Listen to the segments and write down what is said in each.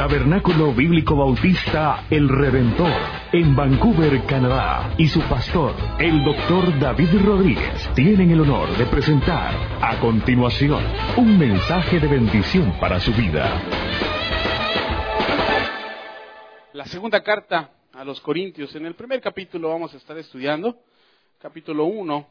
Tabernáculo Bíblico Bautista El Redentor, en Vancouver, Canadá, y su pastor, el Dr. David Rodríguez, tienen el honor de presentar, a continuación, un mensaje de bendición para su vida. La segunda carta a los Corintios. En el primer capítulo vamos a estar estudiando, capítulo 1,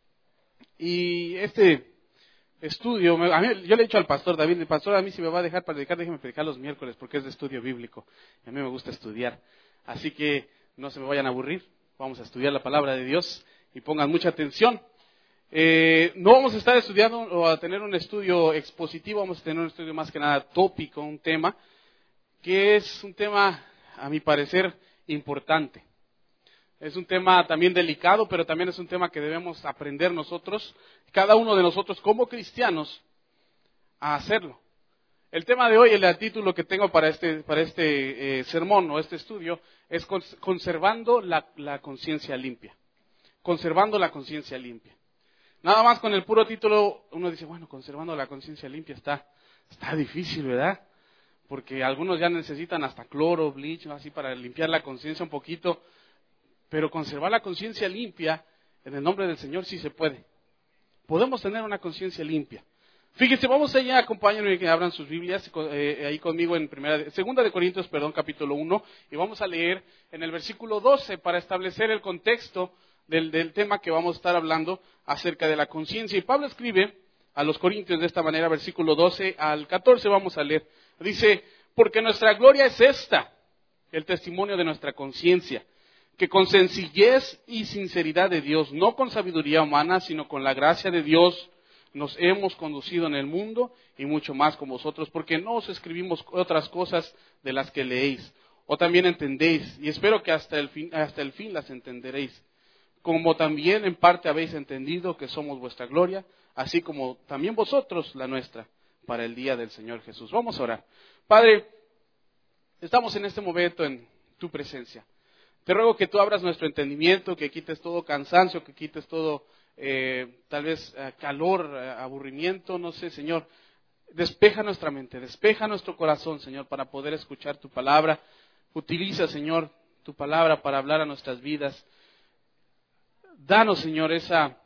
y este estudio, yo le he dicho al pastor David, el pastor a mí si me va a dejar para predicar, déjeme predicar los miércoles porque es de estudio bíblico, y a mí me gusta estudiar, así que no se me vayan a aburrir, vamos a estudiar la palabra de Dios y pongan mucha atención. No vamos a estar estudiando o a tener un estudio expositivo, vamos a tener un estudio más que nada tópico, un tema que es un tema, a mi parecer, importante. Es un tema también delicado, pero también es un tema que debemos aprender nosotros, cada uno de nosotros como cristianos, a hacerlo. El tema de hoy, el título que tengo para este sermón o este estudio, es conservando la conciencia limpia. Conservando la conciencia limpia. Nada más con el puro título, uno dice, bueno, conservando la conciencia limpia está difícil, ¿verdad? Porque algunos ya necesitan hasta cloro, bleach, ¿no? Así para limpiar la conciencia un poquito. Pero conservar la conciencia limpia, en el nombre del Señor, sí se puede. Podemos tener una conciencia limpia. Fíjense, vamos allá, acompáñenme que abran sus Biblias ahí conmigo en Segunda de Corintios, capítulo 1, y vamos a leer en el versículo 12 para establecer el contexto del tema que vamos a estar hablando acerca de la conciencia. Y Pablo escribe a los Corintios de esta manera, versículo 12 al 14, vamos a leer. Dice, porque nuestra gloria es esta, el testimonio de nuestra conciencia, que con sencillez y sinceridad de Dios, no con sabiduría humana, sino con la gracia de Dios, nos hemos conducido en el mundo y mucho más con vosotros, porque no os escribimos otras cosas de las que leéis, o también entendéis, y espero que hasta el fin las entenderéis, como también en parte habéis entendido que somos vuestra gloria, así como también vosotros la nuestra, para el día del Señor Jesús. Vamos a orar. Padre, estamos en este momento en tu presencia. Te ruego que tú abras nuestro entendimiento, que quites todo cansancio, que quites todo, tal vez, calor, aburrimiento, no sé, Señor. Despeja nuestra mente, despeja nuestro corazón, Señor, para poder escuchar tu palabra. Utiliza, Señor, tu palabra para hablar a nuestras vidas. Danos, Señor, esa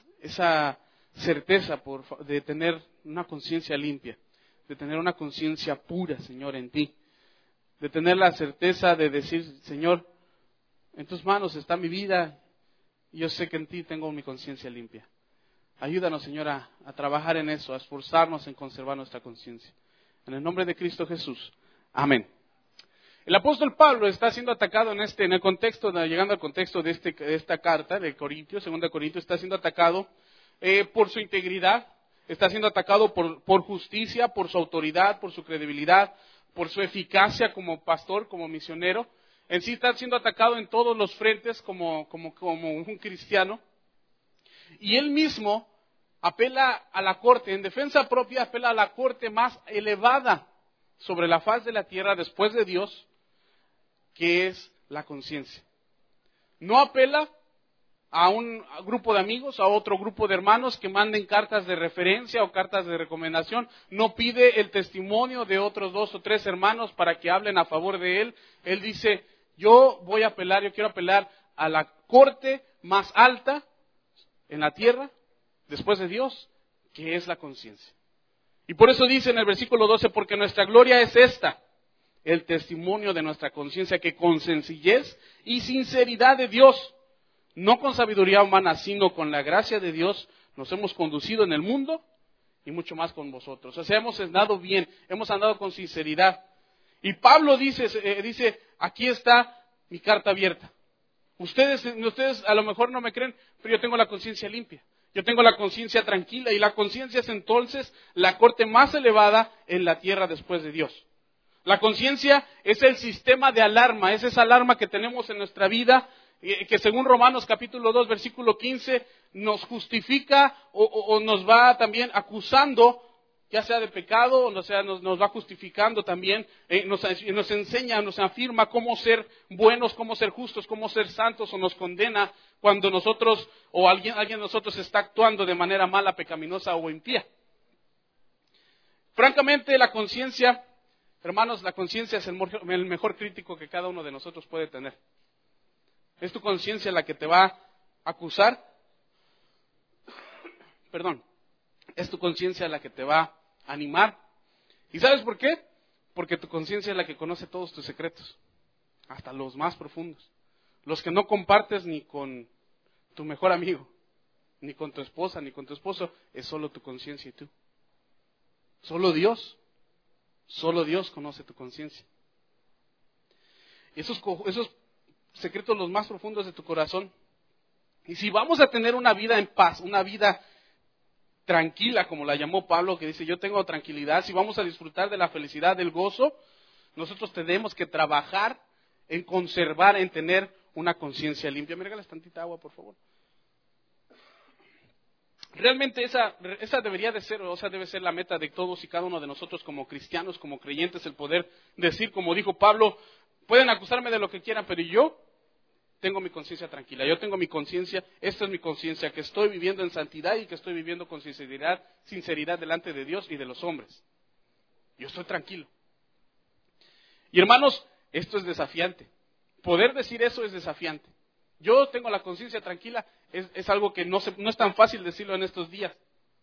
certeza de tener una conciencia limpia, de tener una conciencia pura, Señor, en ti. De tener la certeza de decir, Señor, en tus manos está mi vida y yo sé que en ti tengo mi conciencia limpia. Ayúdanos, Señor, a trabajar en eso, a esforzarnos en conservar nuestra conciencia. En el nombre de Cristo Jesús. Amén. El apóstol Pablo está siendo atacado en el contexto, llegando al contexto de esta carta de Corintios, Segunda Corintios, está siendo atacado por su integridad, está siendo atacado por justicia, por su autoridad, por su credibilidad, por su eficacia como pastor, como misionero. En sí está siendo atacado en todos los frentes como un cristiano. Y él mismo apela a la corte, en defensa propia apela a la corte más elevada sobre la faz de la tierra después de Dios, que es la conciencia. No apela a un grupo de amigos, a otro grupo de hermanos que manden cartas de referencia o cartas de recomendación. No pide el testimonio de otros 2 o 3 hermanos para que hablen a favor de él. Él dice, yo quiero apelar a la corte más alta en la tierra, después de Dios, que es la conciencia. Y por eso dice en el versículo 12, porque nuestra gloria es esta, el testimonio de nuestra conciencia, que con sencillez y sinceridad de Dios, no con sabiduría humana, sino con la gracia de Dios, nos hemos conducido en el mundo y mucho más con vosotros. O sea, hemos andado bien, hemos andado con sinceridad. Y Pablo dice, aquí está mi carta abierta. Ustedes a lo mejor no me creen, pero yo tengo la conciencia limpia. Yo tengo la conciencia tranquila, y la conciencia es entonces la corte más elevada en la tierra después de Dios. La conciencia es el sistema de alarma, es esa alarma que tenemos en nuestra vida, que según Romanos capítulo 2, versículo 15, nos justifica o nos va también acusando, ya sea de pecado, o sea, nos va justificando también, nos enseña, nos afirma cómo ser buenos, cómo ser justos, cómo ser santos, o nos condena cuando nosotros, o alguien de nosotros está actuando de manera mala, pecaminosa o impía. Francamente, la conciencia Hermanos, la conciencia es el mejor crítico que cada uno de nosotros puede tener. Es tu conciencia la que te va a acusar. Es tu conciencia la que te va a animar. ¿Y sabes por qué? Porque tu conciencia es la que conoce todos tus secretos, hasta los más profundos. Los que no compartes ni con tu mejor amigo, ni con tu esposa, ni con tu esposo, es solo tu conciencia y tú. Solo Dios conoce tu conciencia. Esos secretos los más profundos de tu corazón. Y si vamos a tener una vida en paz, una vida tranquila, como la llamó Pablo, que dice, yo tengo tranquilidad, si vamos a disfrutar de la felicidad, del gozo, nosotros tenemos que trabajar en conservar, en tener una conciencia limpia. ¿Me regalas tantita agua, por favor? Realmente esa debería de ser, debe ser la meta de todos y cada uno de nosotros como cristianos, como creyentes, el poder decir, como dijo Pablo, pueden acusarme de lo que quieran, pero yo tengo mi conciencia tranquila, yo tengo mi conciencia, esta es mi conciencia, que estoy viviendo en santidad y que estoy viviendo con sinceridad delante de Dios y de los hombres. Yo estoy tranquilo. Y hermanos, esto es desafiante. Poder decir eso es desafiante. Yo tengo la conciencia tranquila, es algo que no es tan fácil decirlo en estos días.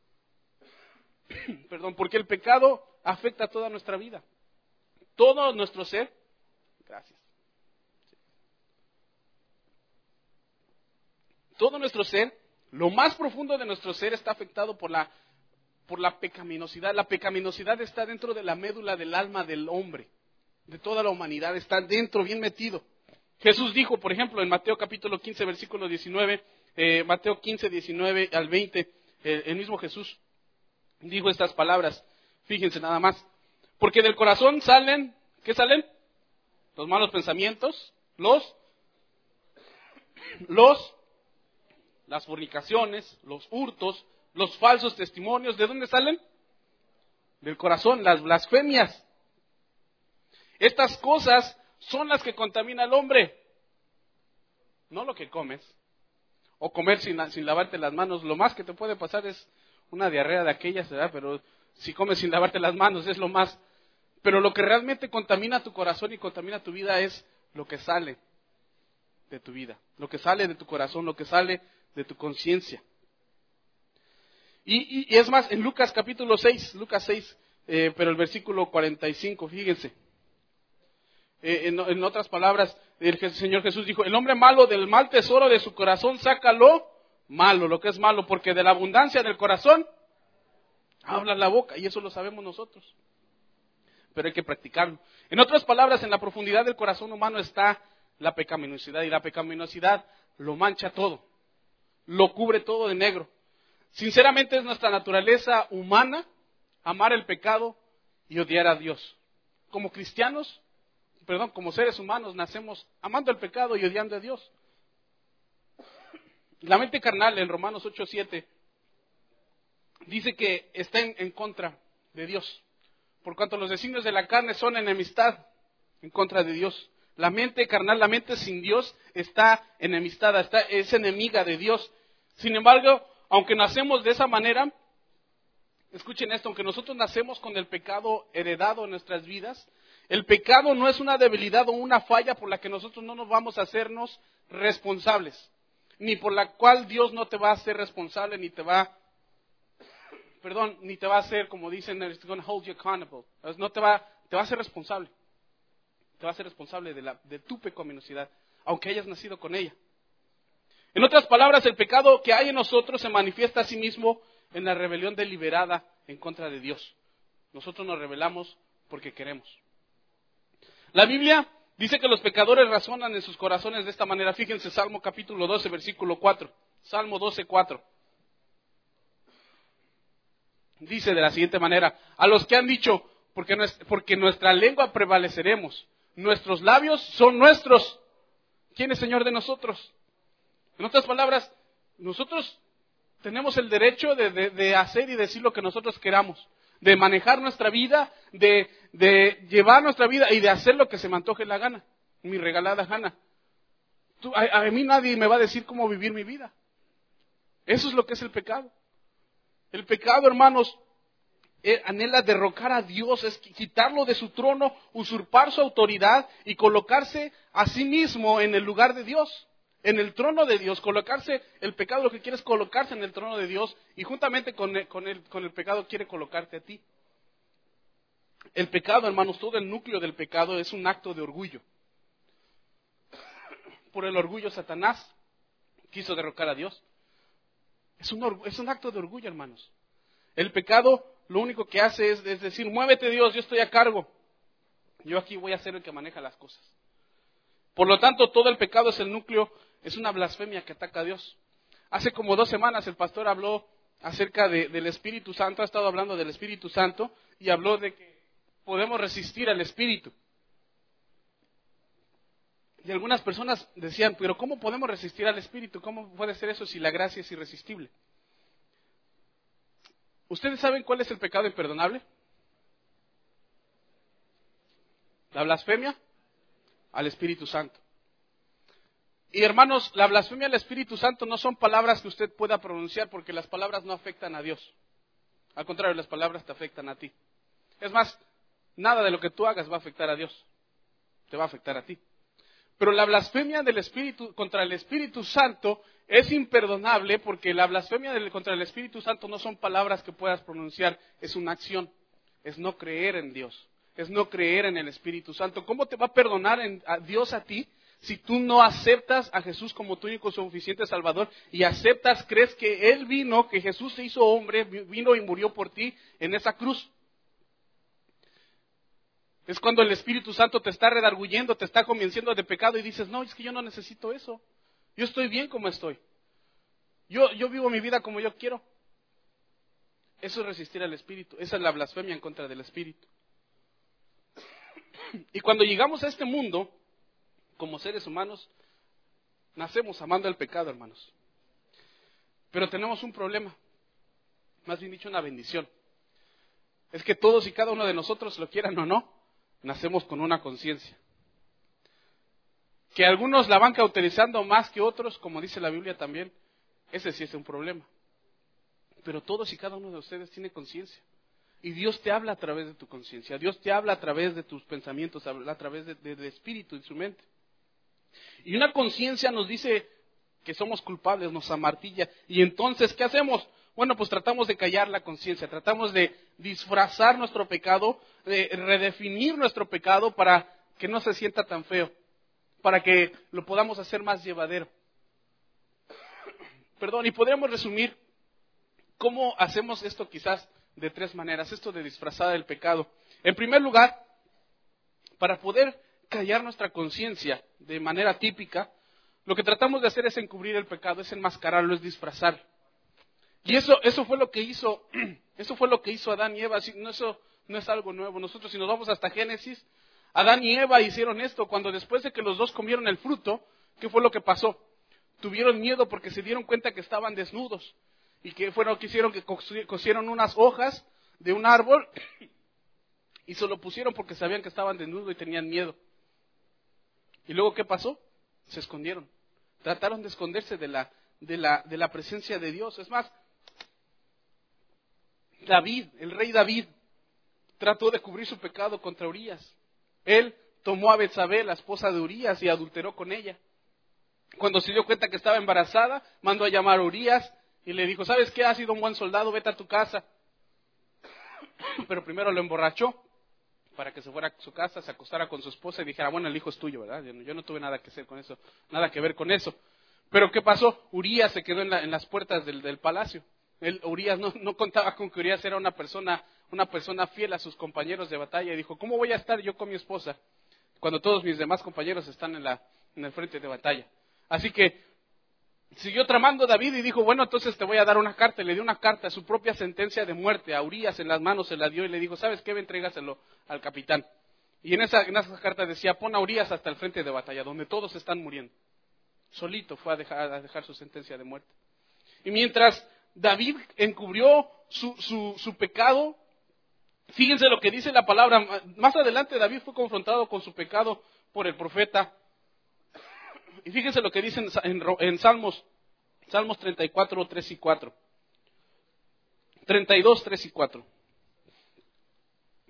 Porque el pecado afecta toda nuestra vida. Todo nuestro ser. Gracias. Todo nuestro ser, lo más profundo de nuestro ser está afectado por la pecaminosidad. La pecaminosidad está dentro de la médula del alma del hombre, de toda la humanidad, está dentro, bien metido. Jesús dijo, por ejemplo, en Mateo capítulo 15, versículo 19, Mateo 15, 19 al 20, el mismo Jesús dijo estas palabras, fíjense nada más, porque del corazón salen, ¿qué salen? Los malos pensamientos, las fornicaciones, los hurtos, los falsos testimonios. ¿De dónde salen? Del corazón, las blasfemias. Estas cosas son las que contaminan al hombre. No lo que comes. O comer sin lavarte las manos. Lo más que te puede pasar es una diarrea de aquellas, ¿verdad? Pero si comes sin lavarte las manos es lo más. Pero lo que realmente contamina tu corazón y contamina tu vida es lo que sale de tu vida. Lo que sale de tu corazón, lo que sale de tu conciencia. Y es más, en Lucas capítulo 6, pero el versículo 45, fíjense. En otras palabras, el Señor Jesús dijo, el hombre malo del mal tesoro de su corazón saca lo malo, lo que es malo, porque de la abundancia del corazón habla la boca, y eso lo sabemos nosotros. Pero hay que practicarlo. En otras palabras, en la profundidad del corazón humano está la pecaminosidad, y la pecaminosidad lo mancha todo, lo cubre todo de negro. Sinceramente es nuestra naturaleza humana amar el pecado y odiar a Dios. Como cristianos, como seres humanos, nacemos amando el pecado y odiando a Dios. La mente carnal, en Romanos 8:7, dice que está en contra de Dios, por cuanto los designios de la carne son enemistad en contra de Dios. La mente carnal, la mente sin Dios, está enemistada, es enemiga de Dios. Sin embargo, aunque nacemos de esa manera, escuchen esto, aunque nosotros nacemos con el pecado heredado en nuestras vidas, el pecado no es una debilidad o una falla por la que nosotros no nos vamos a hacernos responsables, ni por la cual Dios no te va a hacer responsable, ni te va a hacer, como dicen, it's going to hold you accountable. No te va a hacer responsable. Te va a hacer responsable de tu pecaminosidad, aunque hayas nacido con ella. En otras palabras, el pecado que hay en nosotros se manifiesta a sí mismo en la rebelión deliberada en contra de Dios. Nosotros nos rebelamos porque queremos. La Biblia dice que los pecadores razonan en sus corazones de esta manera. Fíjense, Salmo capítulo 12, versículo 4. Salmo 12, 4. Dice de la siguiente manera, a los que han dicho, porque nuestra lengua prevaleceremos, nuestros labios son nuestros. ¿Quién es Señor de nosotros? En otras palabras, nosotros tenemos el derecho de hacer y decir lo que nosotros queramos, de manejar nuestra vida, de llevar nuestra vida y de hacer lo que se me antoje la gana, mi regalada gana. A mí nadie me va a decir cómo vivir mi vida. Eso es lo que es el pecado. El pecado, hermanos, anhela derrocar a Dios, es quitarlo de su trono, usurpar su autoridad y colocarse a sí mismo en el lugar de Dios, en el trono de Dios. Colocarse, el pecado lo que quiere es colocarse en el trono de Dios y juntamente con el pecado quiere colocarte a ti. El pecado, hermanos, todo el núcleo del pecado es un acto de orgullo. Por el orgullo Satanás quiso derrocar a Dios. Es un acto de orgullo, hermanos. El pecado lo único que hace es decir, muévete Dios, yo estoy a cargo. Yo aquí voy a ser el que maneja las cosas. Por lo tanto, todo el pecado es el núcleo, es una blasfemia que ataca a Dios. Hace como 2 semanas el pastor habló acerca del Espíritu Santo, ha estado hablando del Espíritu Santo y habló de que podemos resistir al Espíritu. Y algunas personas decían, pero ¿cómo podemos resistir al Espíritu? ¿Cómo puede ser eso si la gracia es irresistible? ¿Ustedes saben cuál es el pecado imperdonable? La blasfemia al Espíritu Santo. Y hermanos, la blasfemia al Espíritu Santo no son palabras que usted pueda pronunciar porque las palabras no afectan a Dios. Al contrario, las palabras te afectan a ti. Es más, nada de lo que tú hagas va a afectar a Dios. Te va a afectar a ti. Pero la blasfemia del Espíritu contra el Espíritu Santo es imperdonable porque la blasfemia contra el Espíritu Santo no son palabras que puedas pronunciar, es una acción, es no creer en Dios, es no creer en el Espíritu Santo. ¿Cómo te va a perdonar a Dios a ti si tú no aceptas a Jesús como tu único suficiente Salvador y aceptas, crees que Él vino, que Jesús se hizo hombre, vino y murió por ti en esa cruz? Es cuando el Espíritu Santo te está redarguyendo, te está convenciendo de pecado y dices, no, es que yo no necesito eso. Yo estoy bien como estoy. Yo vivo mi vida como yo quiero. Eso es resistir al Espíritu. Esa es la blasfemia en contra del Espíritu. Y cuando llegamos a este mundo, como seres humanos, nacemos amando el pecado, hermanos. Pero tenemos un problema. Más bien dicho, una bendición. Es que todos y cada uno de nosotros, lo quieran o no, nacemos con una conciencia. Que algunos la van cauterizando más que otros, como dice la Biblia también, ese sí es un problema. Pero todos y cada uno de ustedes tiene conciencia. Y Dios te habla a través de tu conciencia. Dios te habla a través de tus pensamientos, a través del espíritu y su mente. Y una conciencia nos dice que somos culpables, nos amartilla. Y entonces, ¿qué hacemos? Bueno, pues tratamos de callar la conciencia, tratamos de disfrazar nuestro pecado, de redefinir nuestro pecado para que no se sienta tan feo, para que lo podamos hacer más llevadero. Y podríamos resumir cómo hacemos esto quizás de 3 maneras, esto de disfrazar el pecado. En primer lugar, para poder callar nuestra conciencia de manera típica, lo que tratamos de hacer es encubrir el pecado, es enmascararlo, es disfrazar. Y eso fue lo que hizo Adán y Eva. Eso no es algo nuevo. Nosotros, si nos vamos hasta Génesis, Adán y Eva hicieron esto. Cuando después de que los dos comieron el fruto, ¿qué fue lo que pasó? Tuvieron miedo porque se dieron cuenta que estaban desnudos. Y que hicieron que cosieron unas hojas de un árbol y se lo pusieron porque sabían que estaban desnudos y tenían miedo. ¿Y luego qué pasó? Se escondieron. Trataron de esconderse de la presencia de Dios. Es más, el rey David, trató de cubrir su pecado contra Urías. Él tomó a Betsabé, la esposa de Urías, y adulteró con ella. Cuando se dio cuenta que estaba embarazada, mandó a llamar a Urías y le dijo, ¿sabes qué? Has sido un buen soldado, vete a tu casa. Pero primero lo emborrachó para que se fuera a su casa, se acostara con su esposa y dijera, bueno, el hijo es tuyo, ¿verdad? Yo no tuve nada que hacer con eso, nada que ver con eso. Pero ¿qué pasó? Urías se quedó en las puertas del palacio. Urías no contaba con que Urías era una persona fiel a sus compañeros de batalla y dijo, ¿cómo voy a estar yo con mi esposa cuando todos mis demás compañeros están en el frente de batalla? Así que siguió tramando David y dijo, bueno, entonces te voy a dar una carta. Y le dio una carta, su propia sentencia de muerte a Urías en las manos se la dio y le dijo, ¿sabes qué? Entrégaselo al capitán. Y en esa carta decía, pon a Urías hasta el frente de batalla, donde todos están muriendo. Solito fue a dejar su sentencia de muerte. Y mientras David encubrió su pecado, fíjense lo que dice la palabra. Más adelante David fue confrontado con su pecado por el profeta. Y fíjense lo que dice en Salmos 34, 3 y 4. 32, 3 y 4.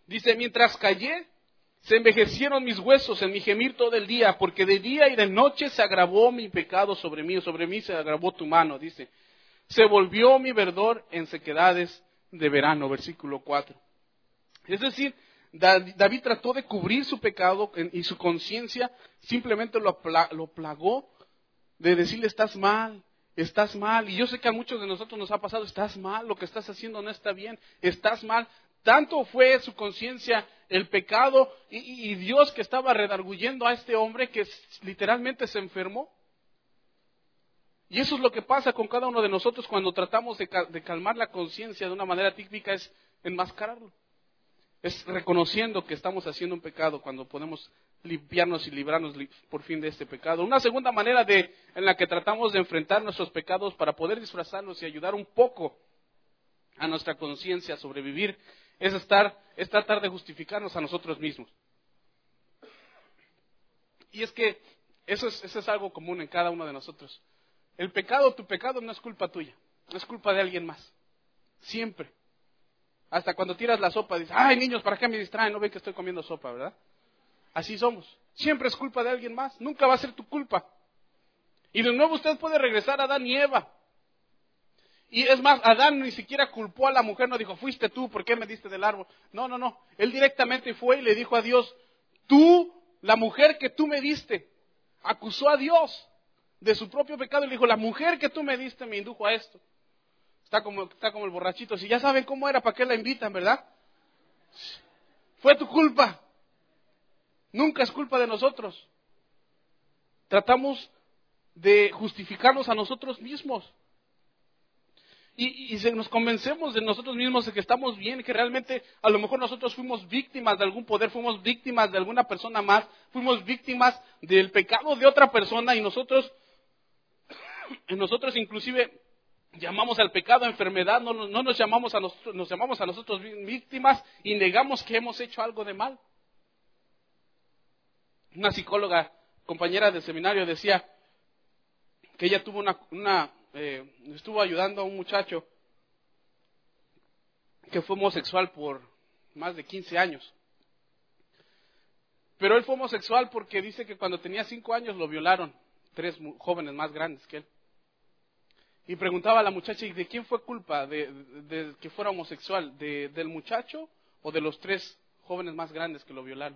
Dice, mientras callé, se envejecieron mis huesos en mi gemir todo el día, porque de día y de noche se agravó mi pecado sobre mí se agravó tu mano, dice. Se volvió mi verdor en sequedades de verano, versículo 4. Es decir, David trató de cubrir su pecado y su conciencia simplemente lo plagó de decirle, estás mal. Y yo sé que a muchos de nosotros nos ha pasado, estás mal, lo que estás haciendo no está bien, estás mal. Tanto fue su conciencia el pecado y Dios que estaba redarguyendo a este hombre que literalmente se enfermó. Y eso es lo que pasa con cada uno de nosotros cuando tratamos de calmar la conciencia de una manera típica, es enmascararlo. Es reconociendo que estamos haciendo un pecado cuando podemos limpiarnos y librarnos por fin de este pecado. Una segunda manera en la que tratamos de enfrentar nuestros pecados para poder disfrazarlos y ayudar un poco a nuestra conciencia a sobrevivir es tratar de justificarnos a nosotros mismos. Y es que eso es algo común en cada uno de nosotros. Tu pecado no es culpa tuya, no es culpa de alguien más. Siempre. Hasta cuando tiras la sopa dices, ay niños, ¿para qué me distraen? No ven que estoy comiendo sopa, ¿verdad? Así somos. Siempre es culpa de alguien más, nunca va a ser tu culpa. Y de nuevo usted puede regresar a Adán y Eva. Y es más, Adán ni siquiera culpó a la mujer, no dijo, fuiste tú, ¿por qué me diste del árbol? No. Él directamente fue y le dijo a Dios, la mujer que tú me diste, acusó a Dios de su propio pecado y le dijo, la mujer que tú me diste me indujo a esto. Está como el borrachito, si ya saben cómo era, ¿para qué la invitan, verdad? Fue tu culpa. Nunca es culpa de nosotros. Tratamos de justificarnos a nosotros mismos. Y nos convencemos de nosotros mismos de que estamos bien, que realmente a lo mejor nosotros fuimos víctimas de algún poder, fuimos víctimas de alguna persona más, fuimos víctimas del pecado de otra persona y nosotros inclusive llamamos al pecado enfermedad, no nos llamamos nos llamamos a nosotros víctimas y negamos que hemos hecho algo de mal. Una psicóloga, compañera del seminario, decía que ella tuvo estuvo ayudando a un muchacho que fue homosexual por más de 15 años. Pero él fue homosexual porque dice que cuando tenía 5 años lo violaron 3 jóvenes más grandes que él. Y preguntaba a la muchacha, ¿y de quién fue culpa de que fuera homosexual? ¿Del muchacho o de los 3 jóvenes más grandes que lo violaron?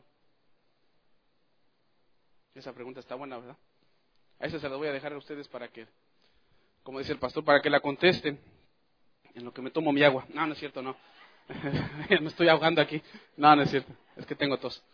Esa pregunta está buena, ¿verdad? A esa se la voy a dejar a ustedes para que, como dice el pastor, para que la contesten en lo que me tomo mi agua. No es cierto, no. Me estoy ahogando aquí. No es cierto. Es que tengo tos.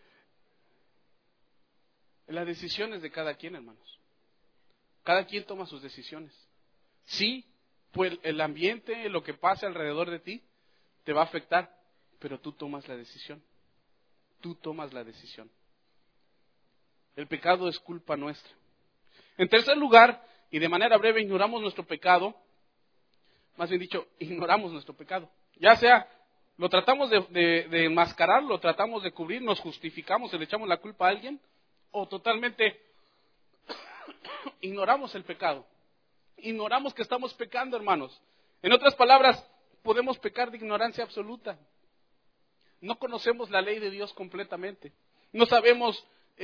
Las decisiones de cada quien, hermanos. Cada quien toma sus decisiones. Sí, pues el ambiente, lo que pase alrededor de ti, te va a afectar, pero tú tomas la decisión. Tú tomas la decisión. El pecado es culpa nuestra. En tercer lugar, y de manera breve, ignoramos nuestro pecado. Más bien dicho, ignoramos nuestro pecado. Ya sea, lo tratamos de enmascarar, lo tratamos de cubrir, nos justificamos, le echamos la culpa a alguien, o totalmente ignoramos el pecado. Ignoramos que estamos pecando, hermanos. En otras palabras, podemos pecar de ignorancia absoluta. No conocemos la ley de Dios completamente. No sabemos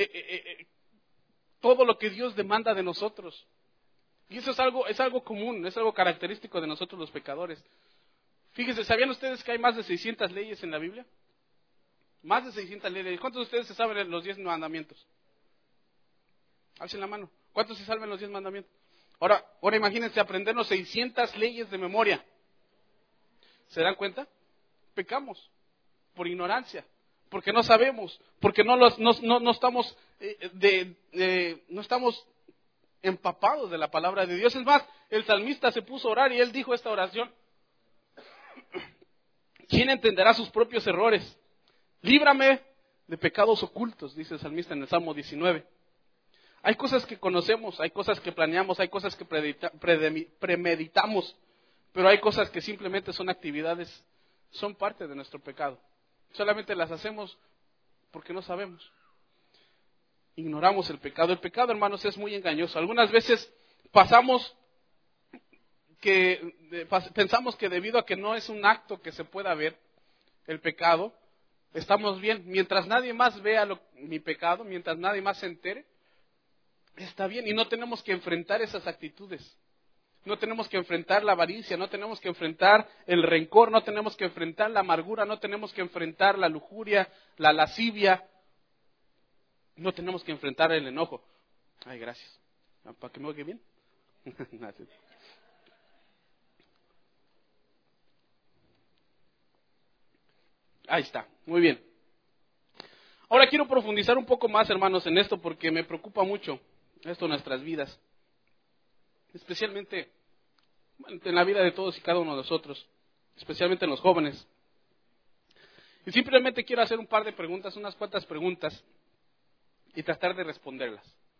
todo lo que Dios demanda de nosotros. Y eso es algo común, es algo característico de nosotros los pecadores. Fíjense, ¿sabían ustedes que hay más de 600 leyes en la Biblia? Más de 600 leyes. ¿Cuántos de ustedes se saben los 10 mandamientos? Alcen la mano. ¿Cuántos se saben los 10 mandamientos? Ahora imagínense aprendernos 600 leyes de memoria. ¿Se dan cuenta? Pecamos por ignorancia, porque no sabemos, porque no estamos no estamos empapados de la palabra de Dios. Es más, el salmista se puso a orar y él dijo esta oración: ¿quién entenderá sus propios errores? Líbrame de pecados ocultos, dice el salmista en el Salmo 19. Hay cosas que conocemos, hay cosas que planeamos, hay cosas que premeditamos, pero hay cosas que simplemente son actividades, son parte de nuestro pecado. Solamente las hacemos porque no sabemos. Ignoramos el pecado. El pecado, hermanos, es muy engañoso. Algunas veces pensamos que debido a que no es un acto que se pueda ver, el pecado, estamos bien. Mientras nadie más vea mi pecado, mientras nadie más se entere, está bien. Y no tenemos que enfrentar esas actitudes. No tenemos que enfrentar la avaricia, no tenemos que enfrentar el rencor, no tenemos que enfrentar la amargura, no tenemos que enfrentar la lujuria, la lascivia. No tenemos que enfrentar el enojo. Ay, gracias. ¿Para que me oiga bien? Gracias. Ahí está, muy bien. Ahora quiero profundizar un poco más, hermanos, en esto porque me preocupa mucho esto en nuestras vidas. Especialmente en la vida de todos y cada uno de nosotros, especialmente en los jóvenes. Y simplemente quiero hacer un par de preguntas, unas cuantas preguntas, y tratar de responderlas.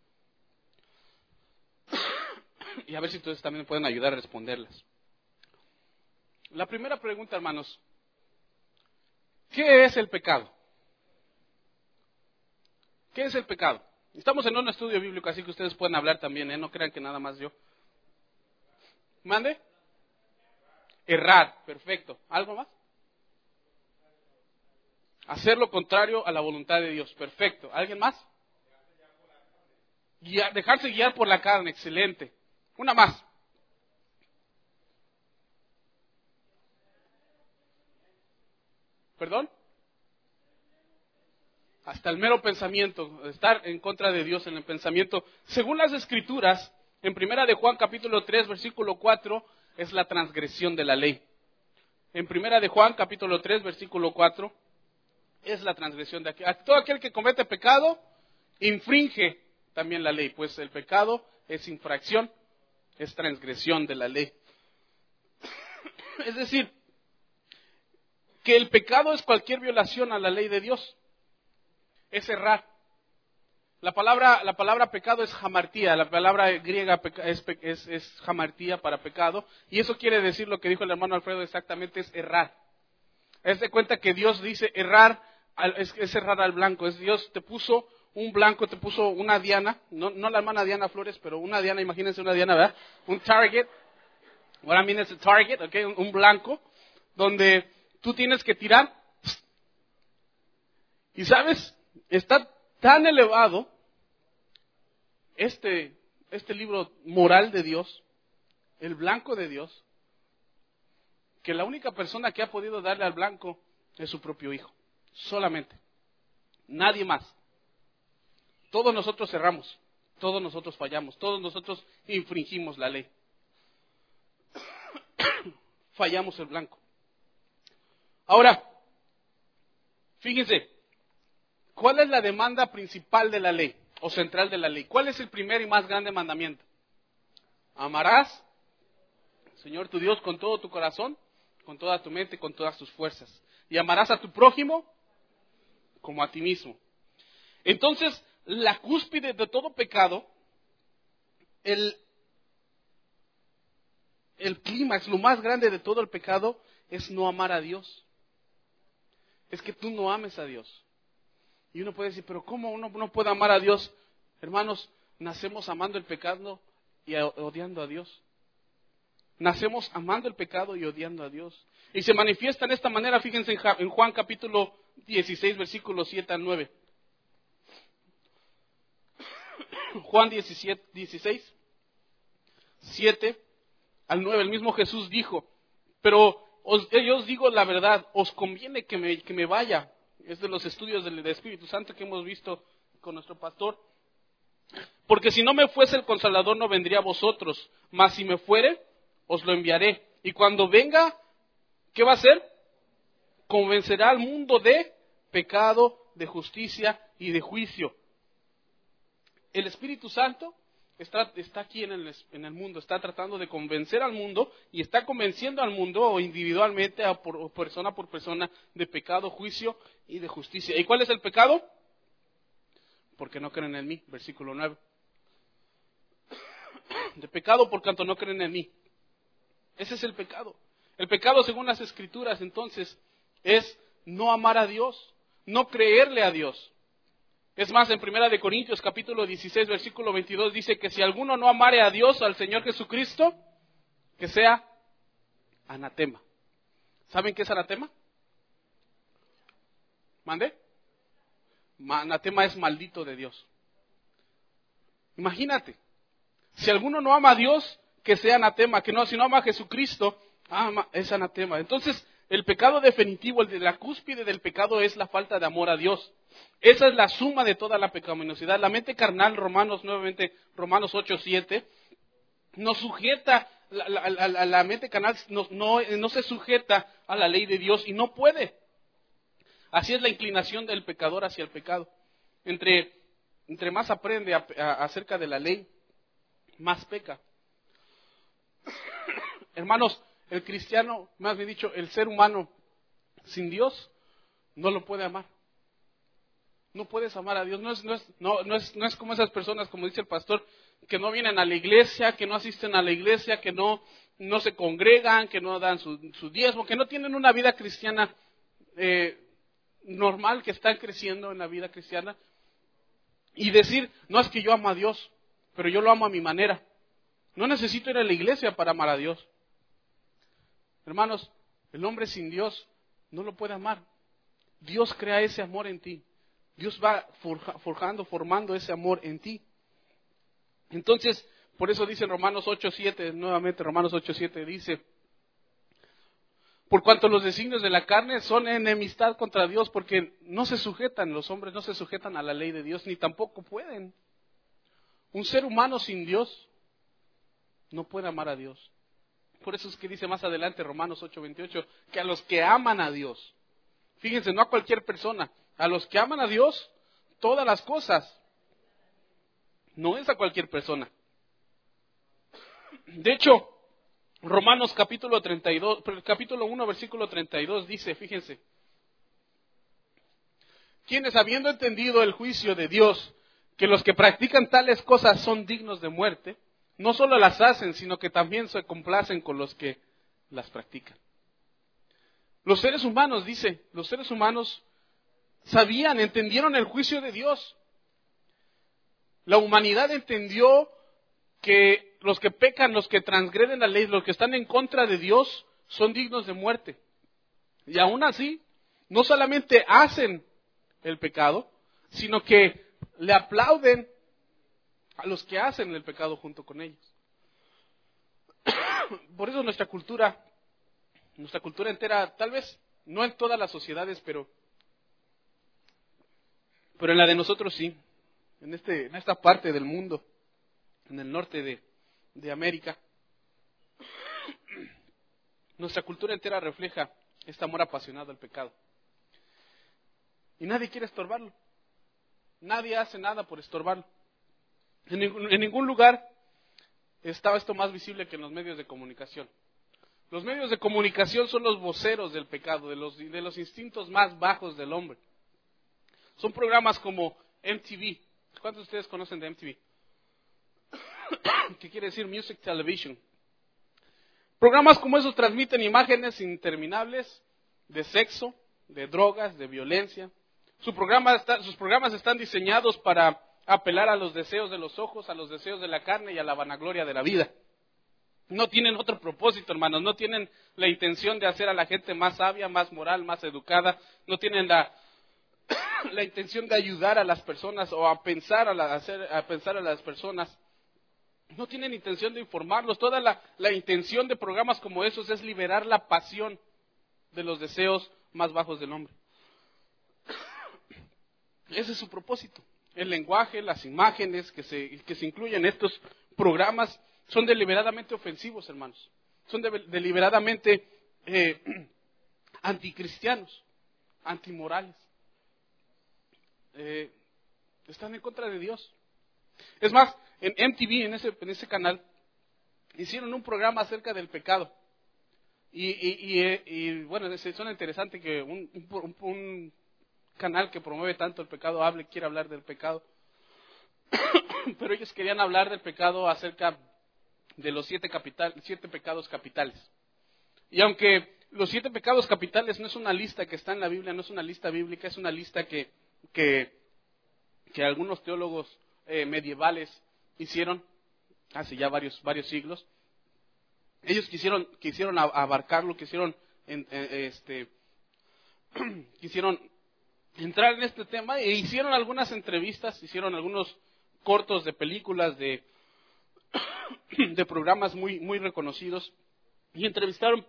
Y a ver si ustedes también me pueden ayudar a responderlas. La primera pregunta, hermanos, ¿qué es el pecado? ¿Qué es el pecado? Estamos en un estudio bíblico, así que ustedes pueden hablar también, no crean que nada más yo. ¿Mande? Errar, perfecto. ¿Algo más? Hacer lo contrario a la voluntad de Dios, perfecto. ¿Alguien más? Dejarse guiar por la carne, excelente. Una más. ¿Perdón? Hasta el mero pensamiento, estar en contra de Dios en el pensamiento. Según las Escrituras, en 1 de Juan capítulo 3, versículo 4, es la transgresión de la ley. En 1 de Juan capítulo 3, versículo 4, es la transgresión de aquel. Todo aquel que comete pecado, infringe también la ley, pues el pecado es infracción, es transgresión de la ley. Es decir, que el pecado es cualquier violación a la ley de Dios. Es errar. La palabra pecado es hamartía, la palabra griega es hamartía para pecado, y eso quiere decir lo que dijo el hermano Alfredo exactamente, es errar. Es de cuenta que Dios dice errar, es errar al blanco, es Dios te puso un blanco, te puso una diana, no la hermana Diana Flores, pero una diana, imagínense una diana, ¿verdad? Un target, what I mean is a target, okay, un blanco, donde tú tienes que tirar, y sabes, está tan elevado este libro moral de Dios, el blanco de Dios, que la única persona que ha podido darle al blanco es su propio hijo, solamente, nadie más. Todos nosotros erramos, todos nosotros fallamos, todos nosotros infringimos la ley, fallamos el blanco. Ahora, fíjense, ¿cuál es la demanda principal de la ley o central de la ley? ¿Cuál es el primer y más grande mandamiento? Amarás al Señor tu Dios con todo tu corazón, con toda tu mente, con todas tus fuerzas. Y amarás a tu prójimo como a ti mismo. Entonces, la cúspide de todo pecado, el clímax, lo más grande de todo el pecado, es no amar a Dios. Es que tú no ames a Dios. Y uno puede decir, pero ¿cómo uno no puede amar a Dios? Hermanos, nacemos amando el pecado y odiando a Dios. Nacemos amando el pecado y odiando a Dios. Y se manifiesta en esta manera, fíjense en Juan capítulo 16, versículos 7 al 9. Juan 16, 7 al 9, el mismo Jesús dijo, pero yo os digo la verdad, os conviene que me vaya. Es de los estudios del Espíritu Santo que hemos visto con nuestro pastor. Porque si no me fuese el Consolador no vendría a vosotros, mas si me fuere, os lo enviaré. Y cuando venga, ¿qué va a hacer? Convencerá al mundo de pecado, de justicia y de juicio. El Espíritu Santo está aquí en el mundo, está tratando de convencer al mundo y está convenciendo al mundo o individualmente o persona por persona de pecado, juicio y de justicia. ¿Y cuál es el pecado? Porque no creen en mí, versículo 9. De pecado por cuanto no creen en mí. Ese es el pecado. El pecado, según las Escrituras, entonces, es no amar a Dios, no creerle a Dios. Es más, en 1 de Corintios capítulo 16, versículo 22, dice que si alguno no amare a Dios, al Señor Jesucristo, que sea anatema. ¿Saben qué es anatema? ¿Mande? Anatema es maldito de Dios. Imagínate, si alguno no ama a Dios, que sea anatema, que no, si no ama a Jesucristo, es anatema. Entonces, el pecado definitivo, el de la cúspide del pecado es la falta de amor a Dios. Esa es la suma de toda la pecaminosidad. La mente carnal, Romanos 8:7, nos sujeta, la mente carnal no se sujeta a la ley de Dios y no puede. Así es la inclinación del pecador hacia el pecado. Entre más aprende acerca de la ley, más peca. Hermanos, el cristiano, más bien dicho, el ser humano sin Dios no lo puede amar. No puedes amar a Dios. No es como esas personas, como dice el pastor, que no vienen a la iglesia, que no asisten a la iglesia, que no se congregan, que no dan su diezmo, que no tienen una vida cristiana normal, que están creciendo en la vida cristiana. Y decir, no es que yo amo a Dios, pero yo lo amo a mi manera. No necesito ir a la iglesia para amar a Dios. Hermanos, el hombre sin Dios no lo puede amar. Dios crea ese amor en ti. Dios va formando ese amor en ti. Entonces, por eso dice en Romanos 8:7, nuevamente Romanos 8:7 dice, por cuanto los designios de la carne son enemistad contra Dios, porque los hombres no se sujetan a la ley de Dios, ni tampoco pueden. Un ser humano sin Dios no puede amar a Dios. Por eso es que dice más adelante Romanos 8:28, que a los que aman a Dios, fíjense, no a cualquier persona, a los que aman a Dios, todas las cosas, no es a cualquier persona. De hecho, Romanos capítulo 1, versículo 32 dice, fíjense, quienes habiendo entendido el juicio de Dios, que los que practican tales cosas son dignos de muerte, no solo las hacen, sino que también se complacen con los que las practican. Los seres humanos, dice, los seres humanos entendieron el juicio de Dios. La humanidad entendió que los que pecan, los que transgreden la ley, los que están en contra de Dios, son dignos de muerte. Y aún así, no solamente hacen el pecado, sino que le aplauden a los que hacen el pecado junto con ellos. Por eso nuestra cultura entera, tal vez no en todas las sociedades, pero en la de nosotros sí, en esta parte del mundo, en el norte de América, nuestra cultura entera refleja este amor apasionado al pecado. Y nadie quiere estorbarlo. Nadie hace nada por estorbarlo. En ningún lugar estaba esto más visible que en los medios de comunicación. Los medios de comunicación son los voceros del pecado, de los instintos más bajos del hombre. Son programas como MTV. ¿Cuántos de ustedes conocen de MTV? ¿Qué quiere decir Music Television? Programas como esos transmiten imágenes interminables de sexo, de drogas, de violencia. Sus programas están diseñados para apelar a los deseos de los ojos, a los deseos de la carne y a la vanagloria de la vida. No tienen otro propósito, hermanos. No tienen la intención de hacer a la gente más sabia, más moral, más educada. No tienen la intención de ayudar a las personas o a pensar a las personas. No tienen intención de informarlos. Toda la intención de programas como esos es liberar la pasión de los deseos más bajos del hombre. Ese es su propósito. El lenguaje, las imágenes que se incluyen en estos programas son deliberadamente ofensivos, hermanos. Son deliberadamente anticristianos, antimorales. Están en contra de Dios. Es más, en MTV, en ese canal, hicieron un programa acerca del pecado. Y bueno, suena interesante que un canal que promueve tanto el pecado quiere hablar del pecado. Pero ellos querían hablar del pecado acerca de los 7 pecados capitales. Y aunque los 7 pecados capitales no es una lista que está en la Biblia, no es una lista bíblica, es una lista que algunos teólogos medievales hicieron hace ya varios siglos. Ellos quisieron abarcarlo, quisieron entrar en este tema e hicieron algunas entrevistas, hicieron algunos cortos de películas, de programas muy reconocidos y entrevistaron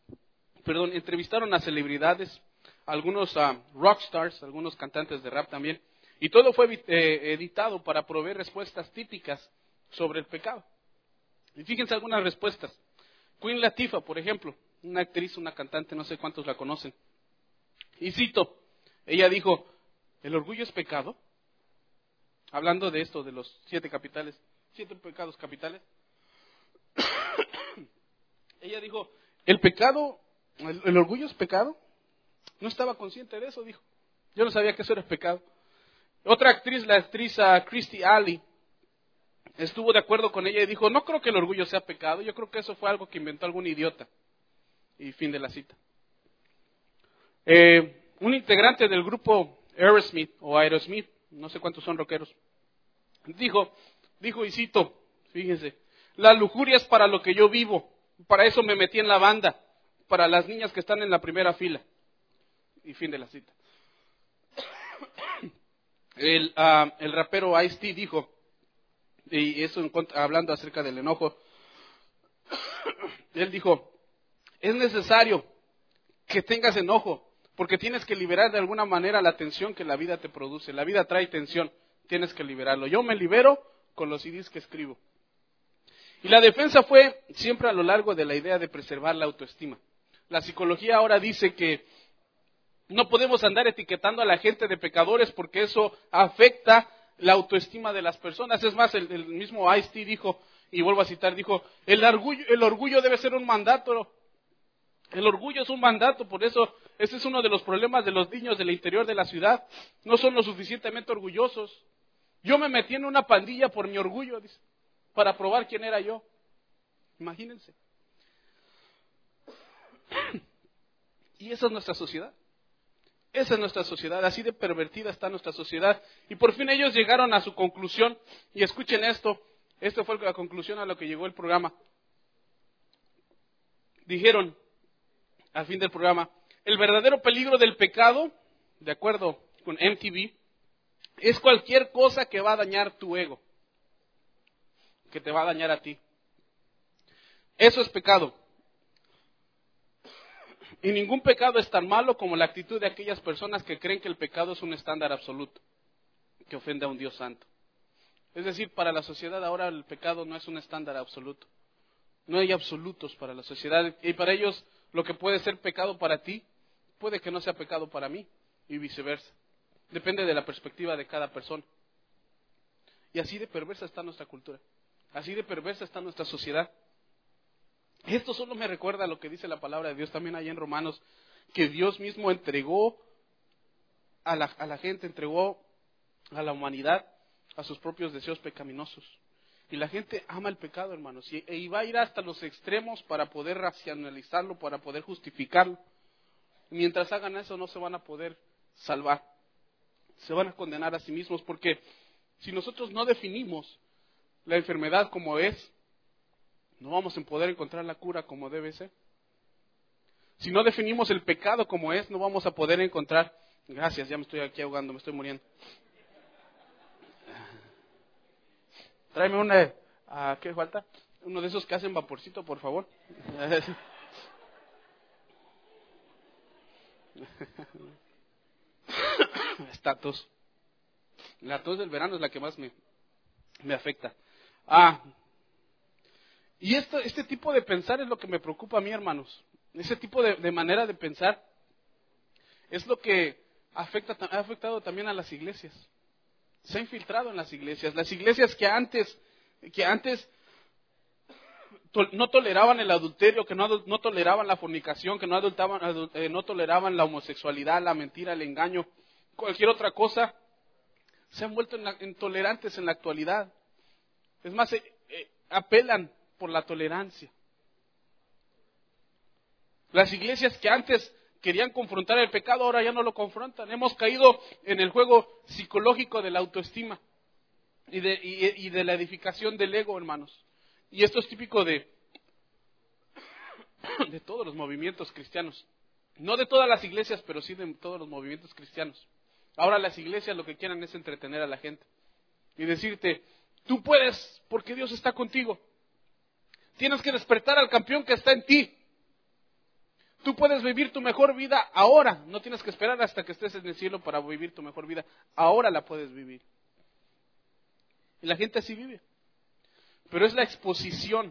a celebridades, algunos rockstars, algunos cantantes de rap también, y todo fue editado para proveer respuestas típicas sobre el pecado. Y fíjense algunas respuestas. Queen Latifah, por ejemplo, una actriz, una cantante, no sé cuántos la conocen. Y cito, ella dijo, ¿el orgullo es pecado? Hablando de esto, de los 7 pecados capitales. Ella dijo, ¿el orgullo es pecado? No estaba consciente de eso, dijo. Yo no sabía que eso era pecado. Otra actriz, la actriz Kirstie Alley, estuvo de acuerdo con ella y dijo, no creo que el orgullo sea pecado, yo creo que eso fue algo que inventó algún idiota. Y fin de la cita. Un integrante del grupo Aerosmith, no sé cuántos son rockeros, dijo y cito, fíjense, la lujuria es para lo que yo vivo, para eso me metí en la banda, para las niñas que están en la primera fila. Y fin de la cita. El rapero Ice-T dijo, y eso hablando acerca del enojo, él dijo, es necesario que tengas enojo, porque tienes que liberar de alguna manera la tensión que la vida te produce. La vida trae tensión, tienes que liberarlo. Yo me libero con los CDs que escribo. Y la defensa fue siempre a lo largo de la idea de preservar la autoestima. La psicología ahora dice que no podemos andar etiquetando a la gente de pecadores porque eso afecta la autoestima de las personas. Es más, el mismo Ice-T dijo, y vuelvo a citar, dijo, el orgullo debe ser un mandato. El orgullo es un mandato, por eso ese es uno de los problemas de los niños del interior de la ciudad. No son lo suficientemente orgullosos. Yo me metí en una pandilla por mi orgullo, dice, para probar quién era yo. Imagínense. Y esa es nuestra sociedad. Esa es nuestra sociedad, así de pervertida está nuestra sociedad. Y por fin ellos llegaron a su conclusión, y escuchen esto, esta fue la conclusión a la que llegó el programa. Dijeron, al fin del programa, el verdadero peligro del pecado, de acuerdo con MTV, es cualquier cosa que va a dañar tu ego, que te va a dañar a ti. Eso es pecado. Y ningún pecado es tan malo como la actitud de aquellas personas que creen que el pecado es un estándar absoluto, que ofende a un Dios santo. Es decir, para la sociedad ahora el pecado no es un estándar absoluto. No hay absolutos para la sociedad. Y para ellos lo que puede ser pecado para ti, puede que no sea pecado para mí, y viceversa. Depende de la perspectiva de cada persona. Y así de perversa está nuestra cultura. Así de perversa está nuestra sociedad. Esto solo me recuerda a lo que dice la palabra de Dios también allá en Romanos, que Dios mismo entregó a la gente, entregó a la humanidad a sus propios deseos pecaminosos. Y la gente ama el pecado, hermanos, y va a ir hasta los extremos para poder racionalizarlo, para poder justificarlo. Mientras hagan eso no se van a poder salvar. Se van a condenar a sí mismos, porque si nosotros no definimos la enfermedad como es, no vamos a poder encontrar la cura como debe ser. Si no definimos el pecado como es, no vamos a poder encontrar... Gracias, ya me estoy aquí ahogando, me estoy muriendo. Tráeme una... ¿qué falta? Uno de esos que hacen vaporcito, por favor. Esta tos. La tos del verano es la que más me afecta. Y este tipo de pensar es lo que me preocupa a mí, hermanos. Ese tipo de manera de pensar es lo que ha afectado también a las iglesias. Se ha infiltrado en las iglesias. Las iglesias que antes no toleraban el adulterio, que no toleraban la fornicación, que no toleraban la homosexualidad, la mentira, el engaño, cualquier otra cosa, se han vuelto intolerantes en la actualidad. Es más, apelan por la tolerancia. Las iglesias que antes querían confrontar el pecado, ahora ya no lo confrontan. Hemos caído en el juego psicológico de la autoestima y de la edificación del ego, hermanos. Y esto es típico de todos los movimientos cristianos. No de todas las iglesias, pero sí de todos los movimientos cristianos. Ahora las iglesias lo que quieren es entretener a la gente y decirte, tú puedes porque Dios está contigo. Tienes que despertar al campeón que está en ti. Tú puedes vivir tu mejor vida ahora. No tienes que esperar hasta que estés en el cielo para vivir tu mejor vida. Ahora la puedes vivir. Y la gente así vive. Pero es la exposición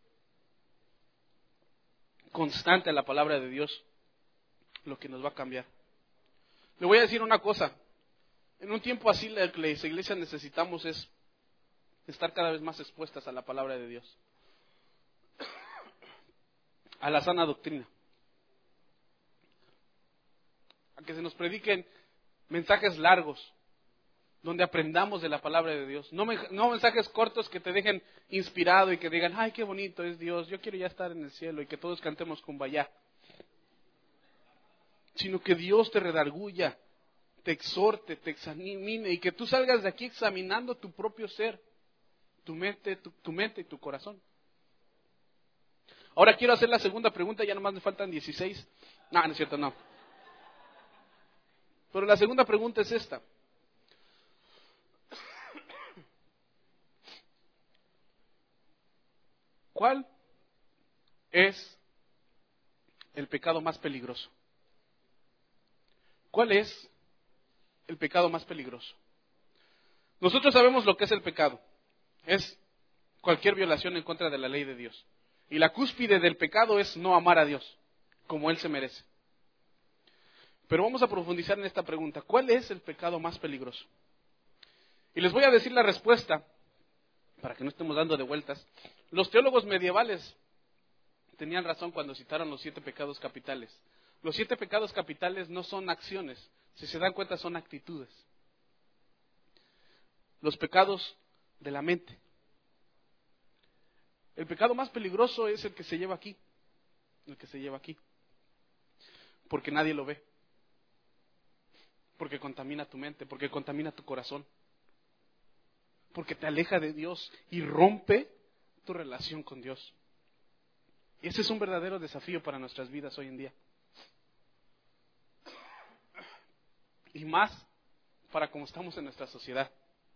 constante a la palabra de Dios lo que nos va a cambiar. Le voy a decir una cosa. En un tiempo así, lo que las iglesias necesitamos es estar cada vez más expuestas a la palabra de Dios. A la sana doctrina. A que se nos prediquen mensajes largos, donde aprendamos de la palabra de Dios. No mensajes cortos que te dejen inspirado y que digan, ay, qué bonito es Dios, yo quiero ya estar en el cielo y que todos cantemos Kumbaya. Sino que Dios te redarguya, te exhorte, te examine y que tú salgas de aquí examinando tu propio ser, tu mente y tu corazón. Ahora quiero hacer la segunda pregunta, ya nomás me faltan 16. No es cierto, no. Pero la segunda pregunta es esta. ¿Cuál es el pecado más peligroso? ¿Cuál es el pecado más peligroso? Nosotros sabemos lo que es el pecado. Es cualquier violación en contra de la ley de Dios. Y la cúspide del pecado es no amar a Dios como Él se merece. Pero vamos a profundizar en esta pregunta. ¿Cuál es el pecado más peligroso? Y les voy a decir la respuesta, para que no estemos dando de vueltas. Los teólogos medievales tenían razón cuando citaron los 7 pecados capitales. Los 7 pecados capitales no son acciones, si se dan cuenta son actitudes. Los pecados de la mente. El pecado más peligroso es el que se lleva aquí. El que se lleva aquí. Porque nadie lo ve. Porque contamina tu mente, porque contamina tu corazón. Porque te aleja de Dios y rompe tu relación con Dios. Y ese es un verdadero desafío para nuestras vidas hoy en día. Y más para cómo estamos en nuestra sociedad.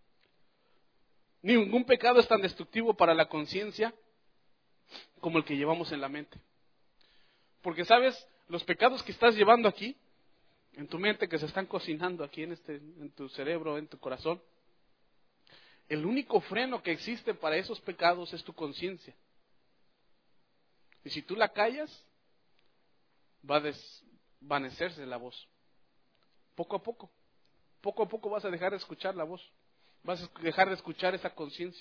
Ningún pecado es tan destructivo para la conciencia como el que llevamos en la mente. Porque, ¿sabes? Los pecados que estás llevando aquí, en tu mente, que se están cocinando aquí en tu cerebro, en tu corazón, el único freno que existe para esos pecados es tu conciencia. Y si tú la callas, va a desvanecerse la voz. Poco a poco vas a dejar de escuchar la voz. Vas a dejar de escuchar esa conciencia.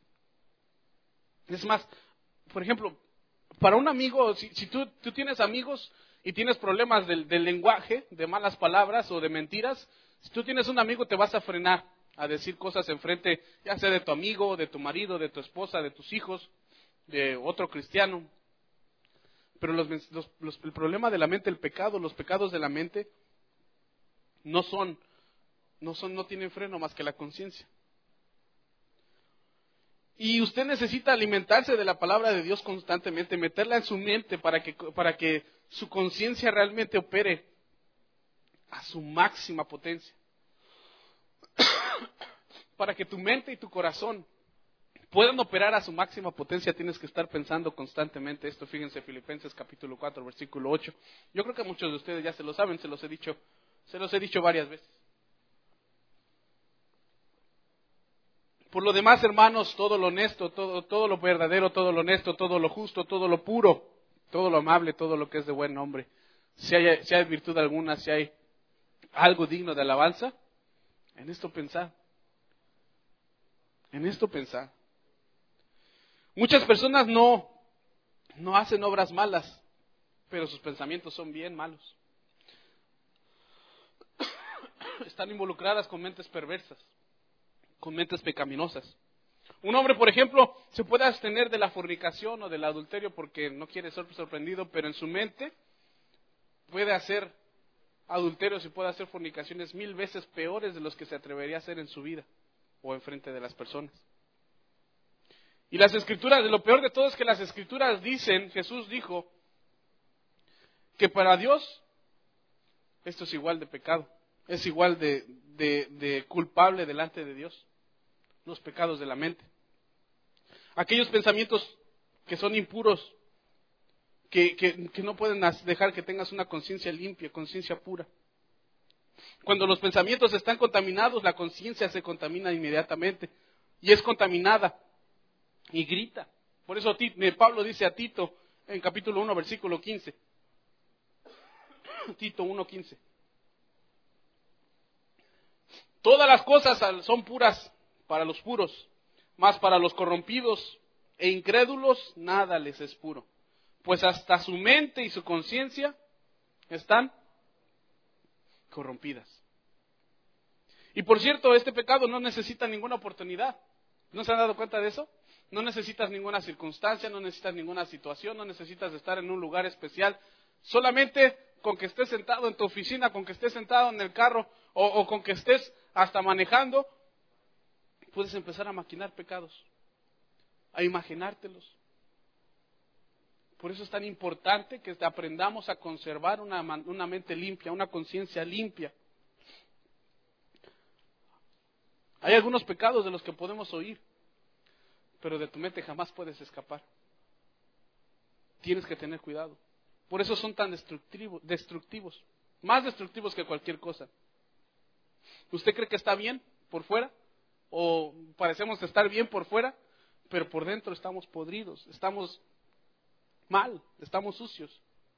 Es más, por ejemplo, para un amigo, si tú tienes amigos y tienes problemas del lenguaje, de malas palabras o de mentiras, si tú tienes un amigo te vas a frenar a decir cosas enfrente, ya sea de tu amigo, de tu marido, de tu esposa, de tus hijos, de otro cristiano. Pero el problema de la mente, el pecado, los pecados de la mente, no tienen freno más que la conciencia. Y usted necesita alimentarse de la palabra de Dios constantemente, meterla en su mente para que su conciencia realmente opere a su máxima potencia. Para que tu mente y tu corazón puedan operar a su máxima potencia, tienes que estar pensando constantemente esto. Fíjense, Filipenses capítulo 4, versículo 8. Yo creo que muchos de ustedes ya se lo saben, se los he dicho varias veces. Por lo demás, hermanos, todo lo honesto, todo lo verdadero, todo lo honesto, todo lo justo, todo lo puro, todo lo amable, todo lo que es de buen nombre. Si hay virtud alguna, si hay algo digno de alabanza, en esto pensar. En esto pensar. Muchas personas no hacen obras malas, pero sus pensamientos son bien malos. Están involucradas con mentes perversas, con mentes pecaminosas. Un hombre, por ejemplo, se puede abstener de la fornicación o del adulterio porque no quiere ser sorprendido, pero en su mente puede hacer adulterios y puede hacer fornicaciones 1000 veces peores de los que se atrevería a hacer en su vida o en frente de las personas. Y las Escrituras, lo peor de todo es que las Escrituras dicen, Jesús dijo, que para Dios esto es igual de pecado. es igual de culpable delante de Dios. Los pecados de la mente. Aquellos pensamientos que son impuros, que no pueden dejar que tengas una conciencia limpia, conciencia pura. Cuando los pensamientos están contaminados, la conciencia se contamina inmediatamente y es contaminada y grita. Por eso Pablo dice a Tito en capítulo 1, versículo 15. Tito 1:15. Todas las cosas son puras para los puros, mas para los corrompidos e incrédulos nada les es puro, pues hasta su mente y su conciencia están corrompidas. Y por cierto, este pecado no necesita ninguna oportunidad. ¿No se han dado cuenta de eso? No necesitas ninguna circunstancia, no necesitas ninguna situación, no necesitas estar en un lugar especial. Solamente con que estés sentado en tu oficina, con que estés sentado en el carro o con que estés hasta manejando, puedes empezar a maquinar pecados, a imaginártelos. Por eso es tan importante que aprendamos a conservar una mente limpia, una conciencia limpia. Hay algunos pecados de los que podemos oír, pero de tu mente jamás puedes escapar. Tienes que tener cuidado. Por eso son tan destructivos, más destructivos que cualquier cosa. ¿Usted cree que está bien por fuera? ¿O parecemos estar bien por fuera? Pero por dentro estamos podridos, estamos mal, estamos sucios.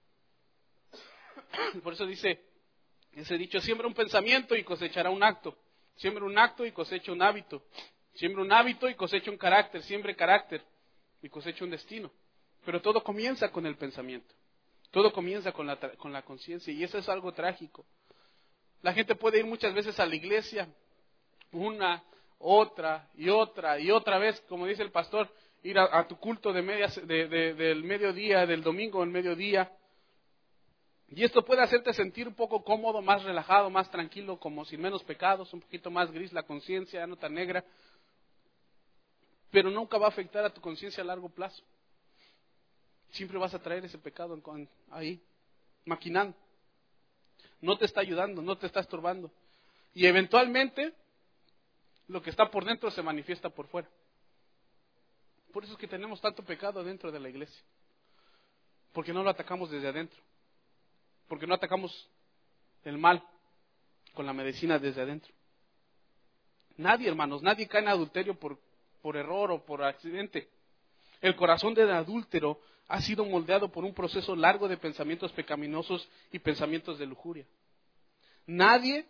Por eso dice ese dicho: siembra un pensamiento y cosechará un acto. Siembra un acto y cosecha un hábito. Siembra un hábito y cosecha un carácter. Siembra carácter y cosecha un destino. Pero todo comienza con el pensamiento. Todo comienza con la conciencia, y eso es algo trágico. La gente puede ir muchas veces a la iglesia, una, otra y otra vez, como dice el pastor, ir a tu culto del mediodía, del domingo al mediodía. Y esto puede hacerte sentir un poco cómodo, más relajado, más tranquilo, como sin menos pecados, un poquito más gris la conciencia, ya no tan negra. Pero nunca va a afectar a tu conciencia a largo plazo. Siempre vas a traer ese pecado ahí, maquinando. No te está ayudando, no te está estorbando. Y eventualmente, lo que está por dentro se manifiesta por fuera. Por eso es que tenemos tanto pecado dentro de la iglesia. Porque no lo atacamos desde adentro. Porque no atacamos el mal con la medicina desde adentro. Nadie, hermanos, nadie cae en adulterio por error o por accidente. El corazón del adúltero ha sido moldeado por un proceso largo de pensamientos pecaminosos y pensamientos de lujuria. Nadie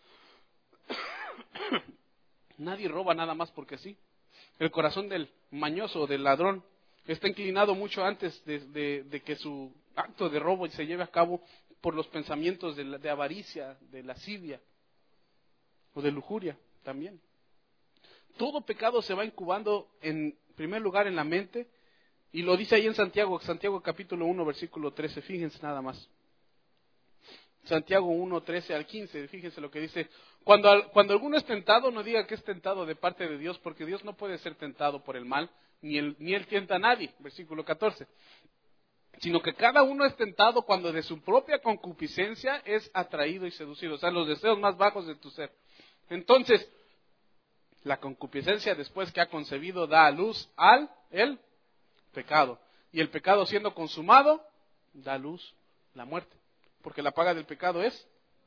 roba nada más porque sí. El corazón del mañoso, del ladrón, está inclinado mucho antes de que su acto de robo se lleve a cabo por los pensamientos de avaricia, de lascivia o de lujuria también. Todo pecado se va incubando en primer lugar en la mente, y lo dice ahí en Santiago capítulo 1, versículo 13, fíjense nada más. Santiago 1, 13 al 15, fíjense lo que dice. Cuando alguno es tentado, no diga que es tentado de parte de Dios, porque Dios no puede ser tentado por el mal, ni él tienta a nadie, versículo 14. Sino que cada uno es tentado cuando de su propia concupiscencia es atraído y seducido, o sea, los deseos más bajos de tu ser. Entonces, la concupiscencia, después que ha concebido, da a luz el pecado. Y el pecado, siendo consumado, da a luz la muerte. Porque la paga del pecado es.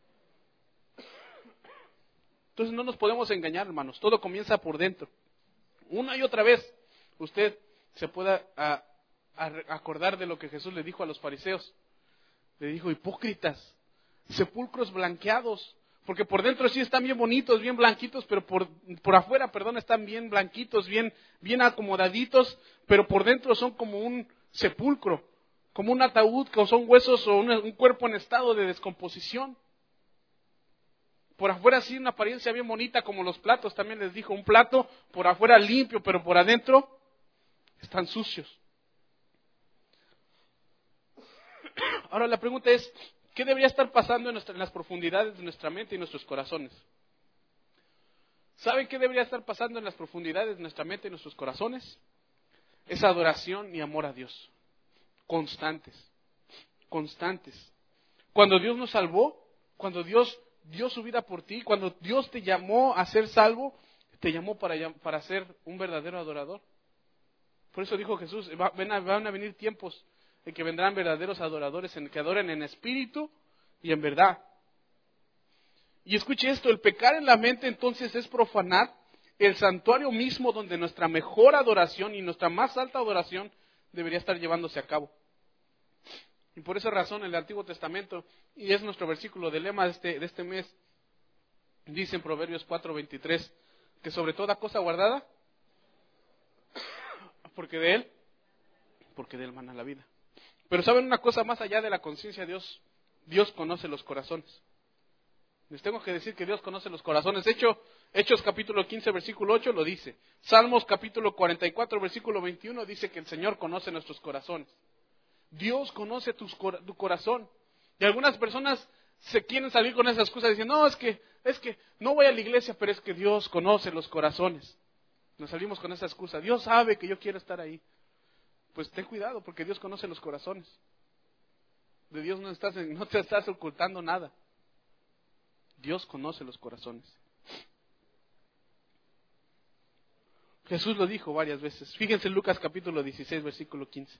Entonces no nos podemos engañar, hermanos. Todo comienza por dentro. Una y otra vez usted se pueda acordar de lo que Jesús le dijo a los fariseos. Le dijo: hipócritas, sepulcros blanqueados. Porque por dentro sí están bien bonitos, bien blanquitos, pero por afuera, están bien blanquitos, bien acomodaditos, pero por dentro son como un sepulcro, como un ataúd, que son huesos o un cuerpo en estado de descomposición. Por afuera sí una apariencia bien bonita, como los platos, también les dijo, un plato por afuera limpio, pero por adentro están sucios. Ahora la pregunta es, ¿qué debería estar pasando en las profundidades de nuestra mente y nuestros corazones? ¿Saben qué debería estar pasando en las profundidades de nuestra mente y nuestros corazones? Es adoración y amor a Dios. Constantes. Cuando Dios nos salvó, cuando Dios dio su vida por ti, cuando Dios te llamó a ser salvo, te llamó para ser un verdadero adorador. Por eso dijo Jesús, van a venir tiempos en que vendrán verdaderos adoradores, en que adoren en espíritu y en verdad. Y escuche esto, el pecar en la mente entonces es profanar el santuario mismo donde nuestra mejor adoración y nuestra más alta adoración debería estar llevándose a cabo. Y por esa razón el Antiguo Testamento, y es nuestro versículo de lema de este mes, dice en Proverbios 4:23, que sobre toda cosa guardada, porque de él mana la vida. Pero ¿saben una cosa más allá de la conciencia de Dios? Dios conoce los corazones. Les tengo que decir que Dios conoce los corazones. De hecho, Hechos capítulo 15, versículo 8 lo dice. Salmos capítulo 44, versículo 21 dice que el Señor conoce nuestros corazones. Dios conoce tu corazón. Y algunas personas se quieren salir con esas excusas diciendo, no, es que no voy a la iglesia, pero es que Dios conoce los corazones. Nos salimos con esa excusa. Dios sabe que yo quiero estar ahí. Pues ten cuidado, porque Dios conoce los corazones. De Dios no te estás ocultando nada. Dios conoce los corazones. Jesús lo dijo varias veces. Fíjense en Lucas capítulo 16, versículo 15.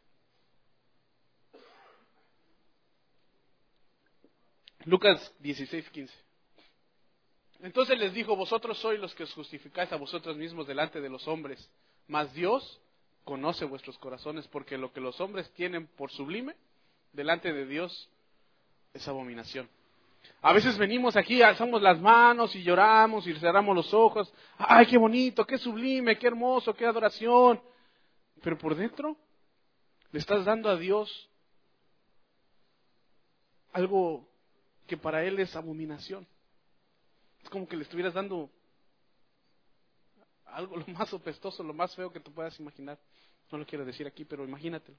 Lucas 16, 15. Entonces les dijo, vosotros sois los que os justificáis a vosotros mismos delante de los hombres, mas Dios conoce vuestros corazones, porque lo que los hombres tienen por sublime, delante de Dios es abominación. A veces venimos aquí, alzamos las manos y lloramos y cerramos los ojos. ¡Ay, qué bonito, qué sublime, qué hermoso, qué adoración! Pero por dentro le estás dando a Dios algo que para Él es abominación. Es como que le estuvieras dando algo lo más opestoso, lo más feo que te puedas imaginar. No lo quiero decir aquí, pero imagínatelo.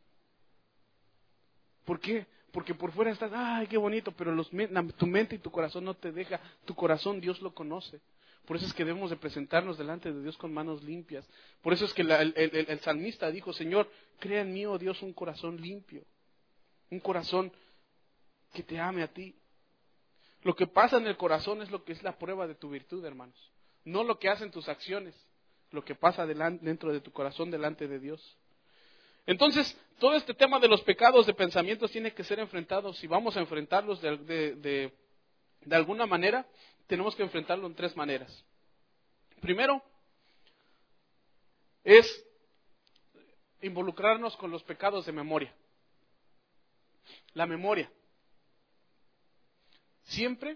¿Por qué? Porque por fuera estás, ¡ay, qué bonito! Pero tu mente y tu corazón no te deja. Tu corazón Dios lo conoce. Por eso es que debemos de presentarnos delante de Dios con manos limpias. Por eso es que el salmista dijo, Señor, crea en mí, oh Dios, un corazón limpio. Un corazón que te ame a ti. Lo que pasa en el corazón es lo que es la prueba de tu virtud, hermanos. No lo que hacen tus acciones, lo que pasa dentro de tu corazón delante de Dios. Entonces, todo este tema de los pecados de pensamientos tiene que ser enfrentado. Si vamos a enfrentarlos de alguna manera, tenemos que enfrentarlo en 3 maneras. Primero, es involucrarnos con los pecados de memoria. La memoria. Siempre,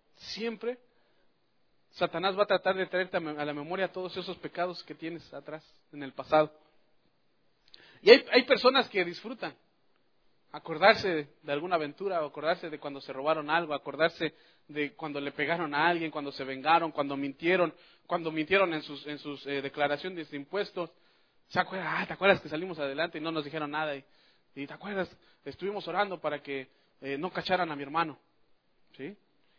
Satanás va a tratar de traerte a la memoria todos esos pecados que tienes atrás, en el pasado. Y hay personas que disfrutan acordarse de alguna aventura, acordarse de cuando se robaron algo, acordarse de cuando le pegaron a alguien, cuando se vengaron, cuando mintieron en sus declaraciones de impuestos. ¿Te acuerdas que salimos adelante y no nos dijeron nada? Y ¿te acuerdas? Estuvimos orando para que no cacharan a mi hermano. ¿Sí?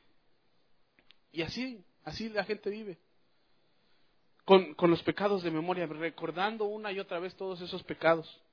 Y así la gente vive. Con los pecados de memoria, recordando una y otra vez todos esos pecados.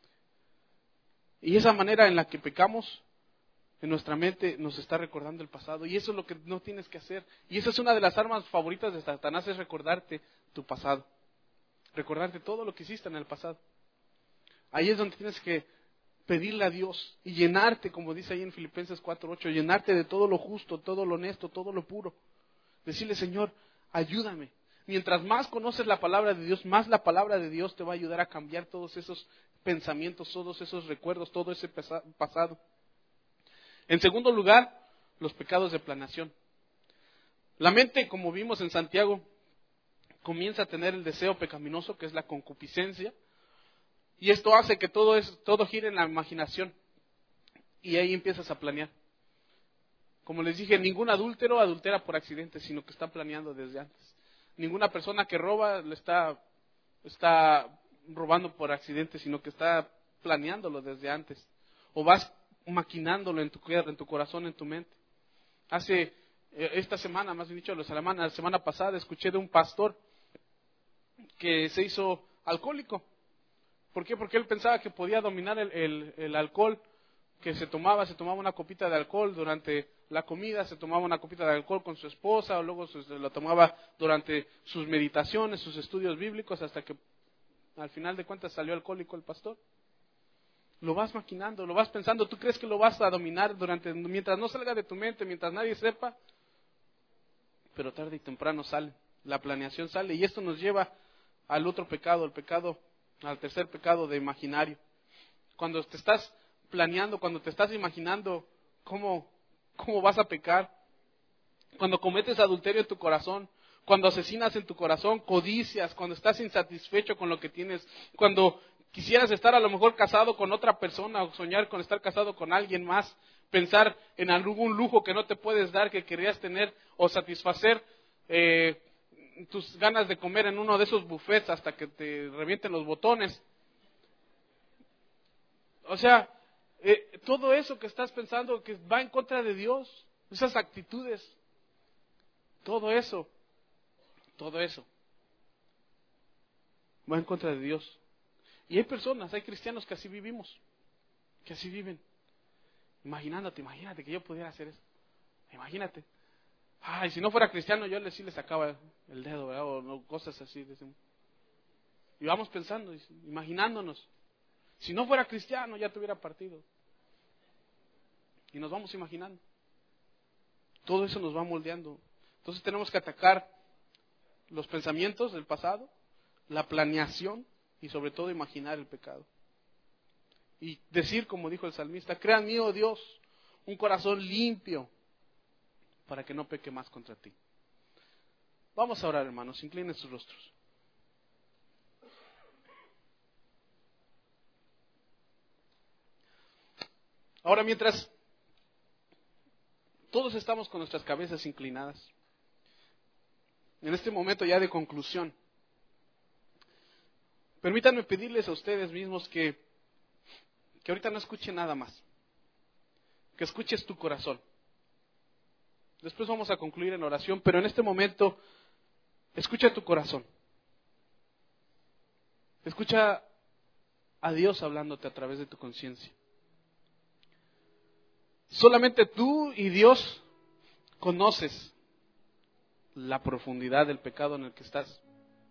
Y esa manera en la que pecamos en nuestra mente nos está recordando el pasado. Y eso es lo que no tienes que hacer. Y esa es una de las armas favoritas de Satanás, es recordarte tu pasado. Recordarte todo lo que hiciste en el pasado. Ahí es donde tienes que pedirle a Dios y llenarte, como dice ahí en Filipenses 4:8, llenarte de todo lo justo, todo lo honesto, todo lo puro. Decirle, Señor, ayúdame. Mientras más conoces la palabra de Dios, más la palabra de Dios te va a ayudar a cambiar todos esos pensamientos, todos esos recuerdos, todo ese pasado. En segundo lugar, los pecados de planeación. La mente, como vimos en Santiago, comienza a tener el deseo pecaminoso, que es la concupiscencia, y esto hace que todo gire en la imaginación, y ahí empiezas a planear. Como les dije, ningún adúltero adultera por accidente, sino que está planeando desde antes. Ninguna persona que roba está robando por accidente, sino que está planeándolo desde antes. O vas maquinándolo en tu corazón, en tu mente. Esta semana, más bien dicho, la semana pasada, escuché de un pastor que se hizo alcohólico. ¿Por qué? Porque él pensaba que podía dominar el alcohol que se tomaba una copita de alcohol durante la comida, se tomaba una copita de alcohol con su esposa, o luego se lo tomaba durante sus meditaciones, sus estudios bíblicos, hasta que al final de cuentas salió alcohólico el pastor. Lo vas maquinando, lo vas pensando, tú crees que lo vas a dominar mientras no salga de tu mente, mientras nadie sepa, pero tarde y temprano sale, la planeación sale, y esto nos lleva al otro pecado, al tercer pecado de imaginario. Cuando te estás planeando, cuando te estás imaginando cómo vas a pecar, cuando cometes adulterio en tu corazón, cuando asesinas en tu corazón, codicias, cuando estás insatisfecho con lo que tienes, cuando quisieras estar a lo mejor casado con otra persona o soñar con estar casado con alguien más, pensar en algún lujo que no te puedes dar, que querías tener, o satisfacer tus ganas de comer en uno de esos buffets hasta que te revienten los botones. O sea, todo eso que estás pensando que va en contra de Dios, esas actitudes, todo eso va en contra de Dios. Y hay personas, hay cristianos que así vivimos, que así viven. Imagínate que yo pudiera hacer eso. Imagínate. Ay, si no fuera cristiano yo sí le sacaba el dedo, ¿verdad? O no, cosas así. Y vamos pensando, imaginándonos. Si no fuera cristiano ya te hubiera partido. Y nos vamos imaginando. Todo eso nos va moldeando. Entonces tenemos que atacar los pensamientos del pasado, la planeación y sobre todo imaginar el pecado. Y decir, como dijo el salmista, crea en mí, oh Dios, un corazón limpio para que no peque más contra ti. Vamos a orar, hermanos, inclinen sus rostros. Ahora, mientras todos estamos con nuestras cabezas inclinadas, en este momento ya de conclusión, permítanme pedirles a ustedes mismos que ahorita no escuchen nada más, que escuches tu corazón. Después vamos a concluir en oración, pero en este momento, escucha tu corazón. Escucha a Dios hablándote a través de tu conciencia. Solamente tú y Dios conoces la profundidad del pecado en el que estás.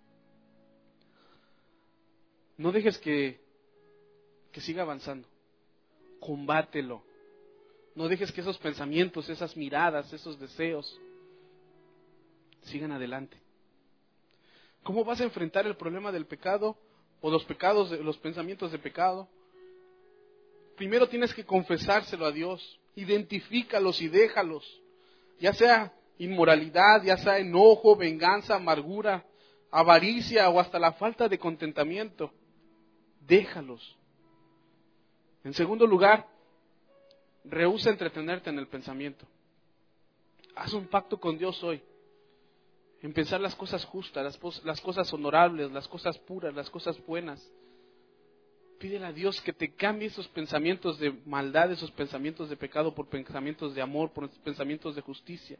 No dejes que siga avanzando. Combátelo. No dejes que esos pensamientos, esas miradas, esos deseos sigan adelante. ¿Cómo vas a enfrentar el problema del pecado o los pensamientos de pecado? Primero tienes que confesárselo a Dios. Identifícalos y déjalos. Ya sea inmoralidad, ya sea enojo, venganza, amargura, avaricia o hasta la falta de contentamiento. Déjalos. En segundo lugar, rehúsa entretenerte en el pensamiento. Haz un pacto con Dios hoy. En pensar las cosas justas, las cosas honorables, las cosas puras, las cosas buenas. Pídele a Dios que te cambie esos pensamientos de maldad, esos pensamientos de pecado por pensamientos de amor, por pensamientos de justicia.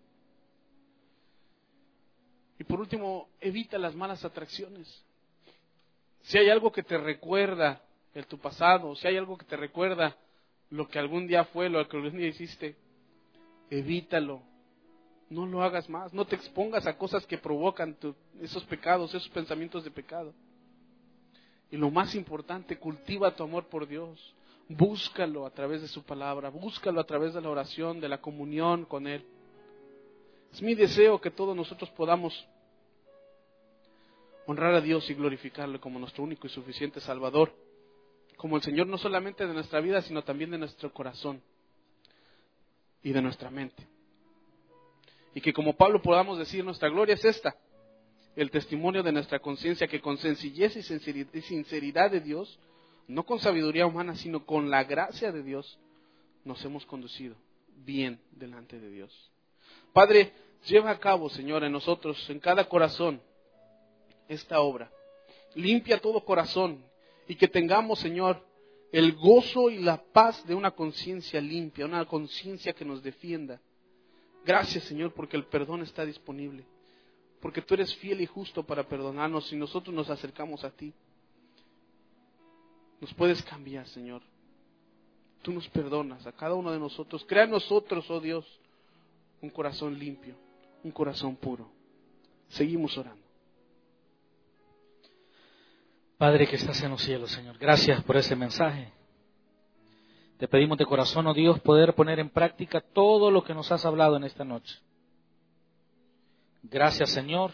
Y por último, evita las malas atracciones. Si hay algo que te recuerda tu pasado, si hay algo que te recuerda lo que algún día fue, lo que algún día hiciste, evítalo. No lo hagas más. No te expongas a cosas que provocan esos pecados, esos pensamientos de pecado. Y lo más importante, cultiva tu amor por Dios. Búscalo a través de su palabra. Búscalo a través de la oración, de la comunión con Él. Es mi deseo que todos nosotros podamos honrar a Dios y glorificarle como nuestro único y suficiente Salvador. Como el Señor no solamente de nuestra vida, sino también de nuestro corazón y de nuestra mente. Y que como Pablo podamos decir, nuestra gloria es esta, el testimonio de nuestra conciencia, que con sencillez y sinceridad de Dios, no con sabiduría humana, sino con la gracia de Dios, nos hemos conducido bien delante de Dios. Padre, lleva a cabo, Señor, en nosotros, en cada corazón, esta obra. Limpia todo corazón y que tengamos, Señor, el gozo y la paz de una conciencia limpia, una conciencia que nos defienda. Gracias, Señor, porque el perdón está disponible, porque tú eres fiel y justo para perdonarnos y nosotros nos acercamos a ti. Nos puedes cambiar, Señor. Tú nos perdonas a cada uno de nosotros. Crea en nosotros, oh Dios, un corazón limpio, un corazón puro. Seguimos orando. Padre que estás en los cielos, Señor, gracias por ese mensaje. Te pedimos de corazón, oh Dios, poder poner en práctica todo lo que nos has hablado en esta noche. Gracias, Señor,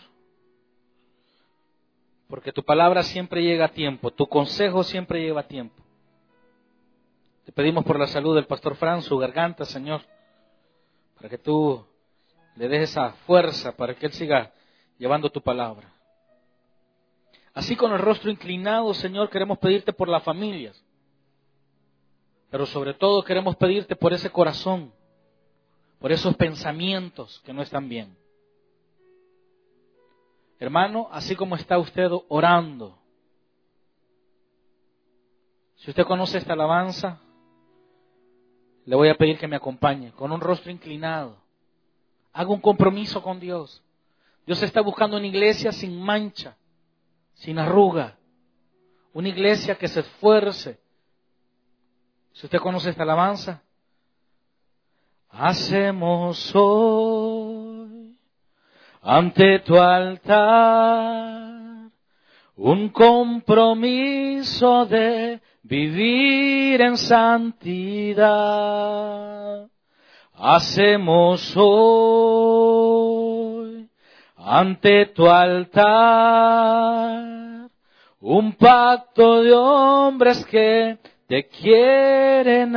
porque tu palabra siempre llega a tiempo, tu consejo siempre lleva a tiempo. Te pedimos por la salud del pastor Fran, su garganta, Señor, para que tú le des esa fuerza para que él siga llevando tu palabra. Así con el rostro inclinado, Señor, queremos pedirte por las familias, pero sobre todo queremos pedirte por ese corazón, por esos pensamientos que no están bien. Hermano, así como está usted orando, si usted conoce esta alabanza, le voy a pedir que me acompañe con un rostro inclinado. Haga un compromiso con Dios. Dios está buscando una iglesia sin mancha, sin arruga, una iglesia que se esfuerce. Si usted conoce esta alabanza, hacemos hoy ante tu altar un compromiso de vivir en santidad. Hacemos hoy ante tu altar un pacto de hombres que te quieren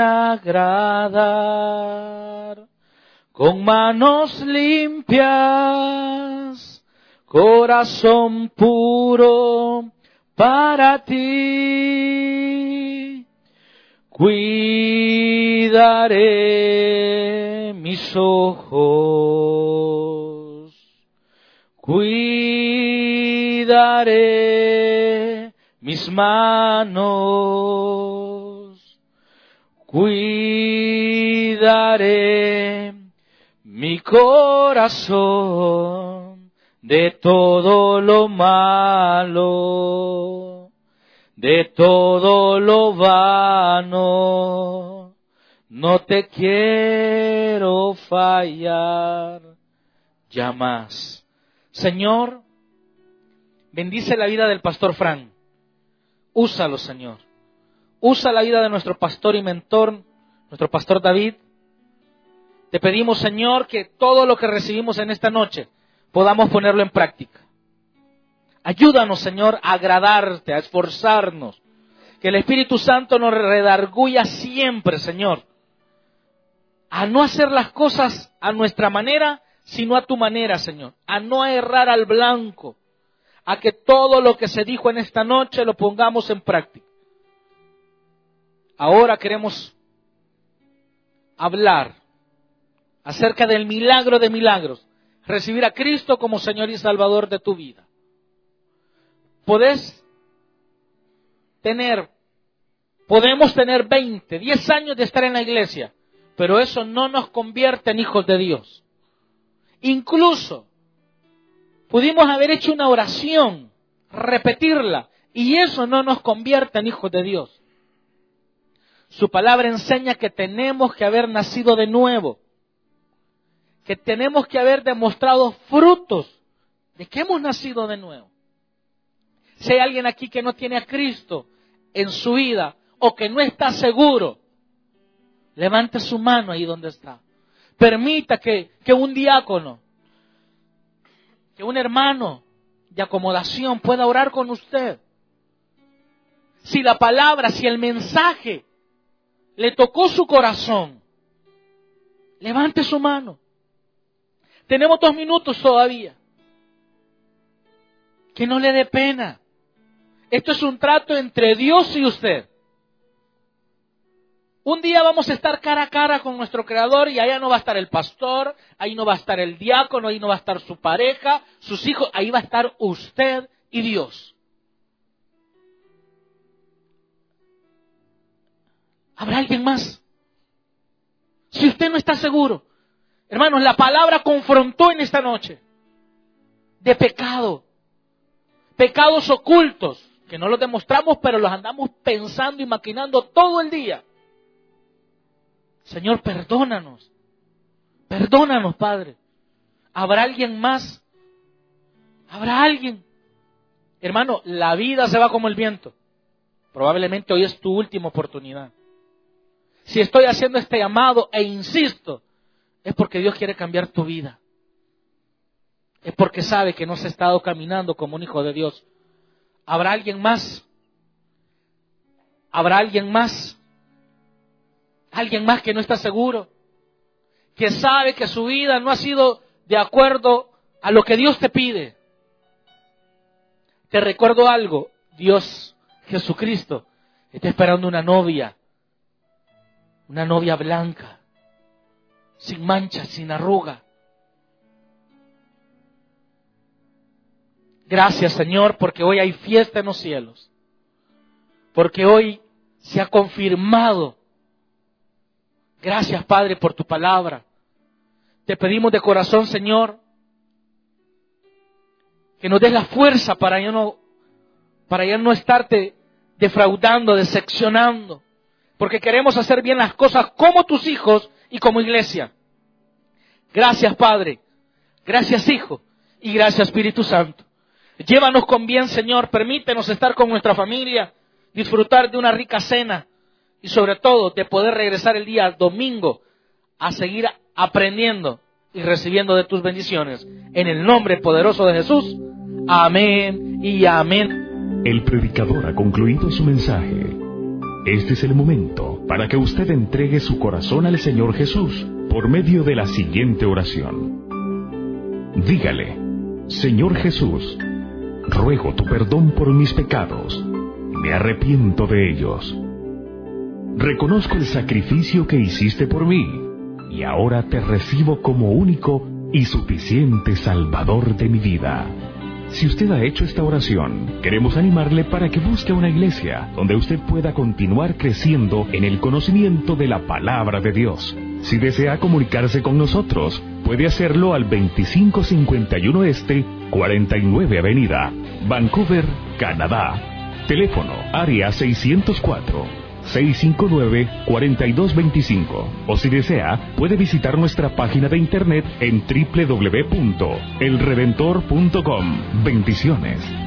agradar, con manos limpias, corazón puro para ti. Cuidaré mis ojos, cuidaré mis manos, cuidaré mi corazón de todo lo malo, de todo lo vano. No te quiero fallar ya más. Señor, bendice la vida del pastor Fran. Úsalo, Señor. Usa la vida de nuestro pastor y mentor, nuestro pastor David. Te pedimos, Señor, que todo lo que recibimos en esta noche podamos ponerlo en práctica. Ayúdanos, Señor, a agradarte, a esforzarnos. Que el Espíritu Santo nos redarguya siempre, Señor, a no hacer las cosas a nuestra manera, sino a tu manera, Señor. A no errar al blanco. A que todo lo que se dijo en esta noche lo pongamos en práctica. Ahora queremos hablar acerca del milagro de milagros. Recibir a Cristo como Señor y Salvador de tu vida. Podemos tener 20, 10 años de estar en la iglesia, pero eso no nos convierte en hijos de Dios. Incluso pudimos haber hecho una oración, repetirla, y eso no nos convierte en hijos de Dios. Su palabra enseña que tenemos que haber nacido de nuevo, que tenemos que haber demostrado frutos de que hemos nacido de nuevo. Si hay alguien aquí que no tiene a Cristo en su vida o que no está seguro, levante su mano ahí donde está. Permita que un diácono, que un hermano de acomodación pueda orar con usted. Si la palabra, si el mensaje le tocó su corazón, levante su mano. Tenemos 2 minutos todavía. Que no le dé pena. Esto es un trato entre Dios y usted. Un día vamos a estar cara a cara con nuestro Creador y allá no va a estar el pastor, ahí no va a estar el diácono, ahí no va a estar su pareja, sus hijos, ahí va a estar usted y Dios. ¿Habrá alguien más? Si usted no está seguro, hermanos, la palabra confrontó en esta noche de pecado, pecados ocultos, que no los demostramos, pero los andamos pensando y maquinando todo el día. Señor, perdónanos. Perdónanos, Padre. ¿Habrá alguien más? ¿Habrá alguien? Hermano, la vida se va como el viento. Probablemente hoy es tu última oportunidad. Si estoy haciendo este llamado e insisto, es porque Dios quiere cambiar tu vida. Es porque sabe que no has estado caminando como un hijo de Dios. ¿Habrá alguien más? ¿Habrá alguien más? ¿Alguien más que no está seguro? Que sabe que su vida no ha sido de acuerdo a lo que Dios te pide. Te recuerdo algo, Dios, Jesucristo, está esperando una novia blanca, sin manchas, sin arruga. Gracias, Señor, porque hoy hay fiesta en los cielos, porque hoy se ha confirmado. Gracias, Padre, por tu palabra. Te pedimos de corazón, Señor, que nos des la fuerza para ya no estarte defraudando, decepcionando, porque queremos hacer bien las cosas como tus hijos y como iglesia. Gracias, Padre. Gracias, Hijo. Y gracias, Espíritu Santo. Llévanos con bien, Señor. Permítenos estar con nuestra familia, disfrutar de una rica cena y sobre todo de poder regresar el día domingo a seguir aprendiendo y recibiendo de tus bendiciones. En el nombre poderoso de Jesús. Amén y amén. El predicador ha concluido su mensaje. Este es el momento para que usted entregue su corazón al Señor Jesús por medio de la siguiente oración. Dígale: Señor Jesús, ruego tu perdón por mis pecados. Me arrepiento de ellos. Reconozco el sacrificio que hiciste por mí y ahora te recibo como único y suficiente Salvador de mi vida. Si usted ha hecho esta oración, queremos animarle para que busque una iglesia donde usted pueda continuar creciendo en el conocimiento de la palabra de Dios. Si desea comunicarse con nosotros, puede hacerlo al 2551 Este, 49 Avenida, Vancouver, Canadá. Teléfono área 604-659-4225. O si desea, puede visitar nuestra página de internet en www.elredentor.com. Bendiciones.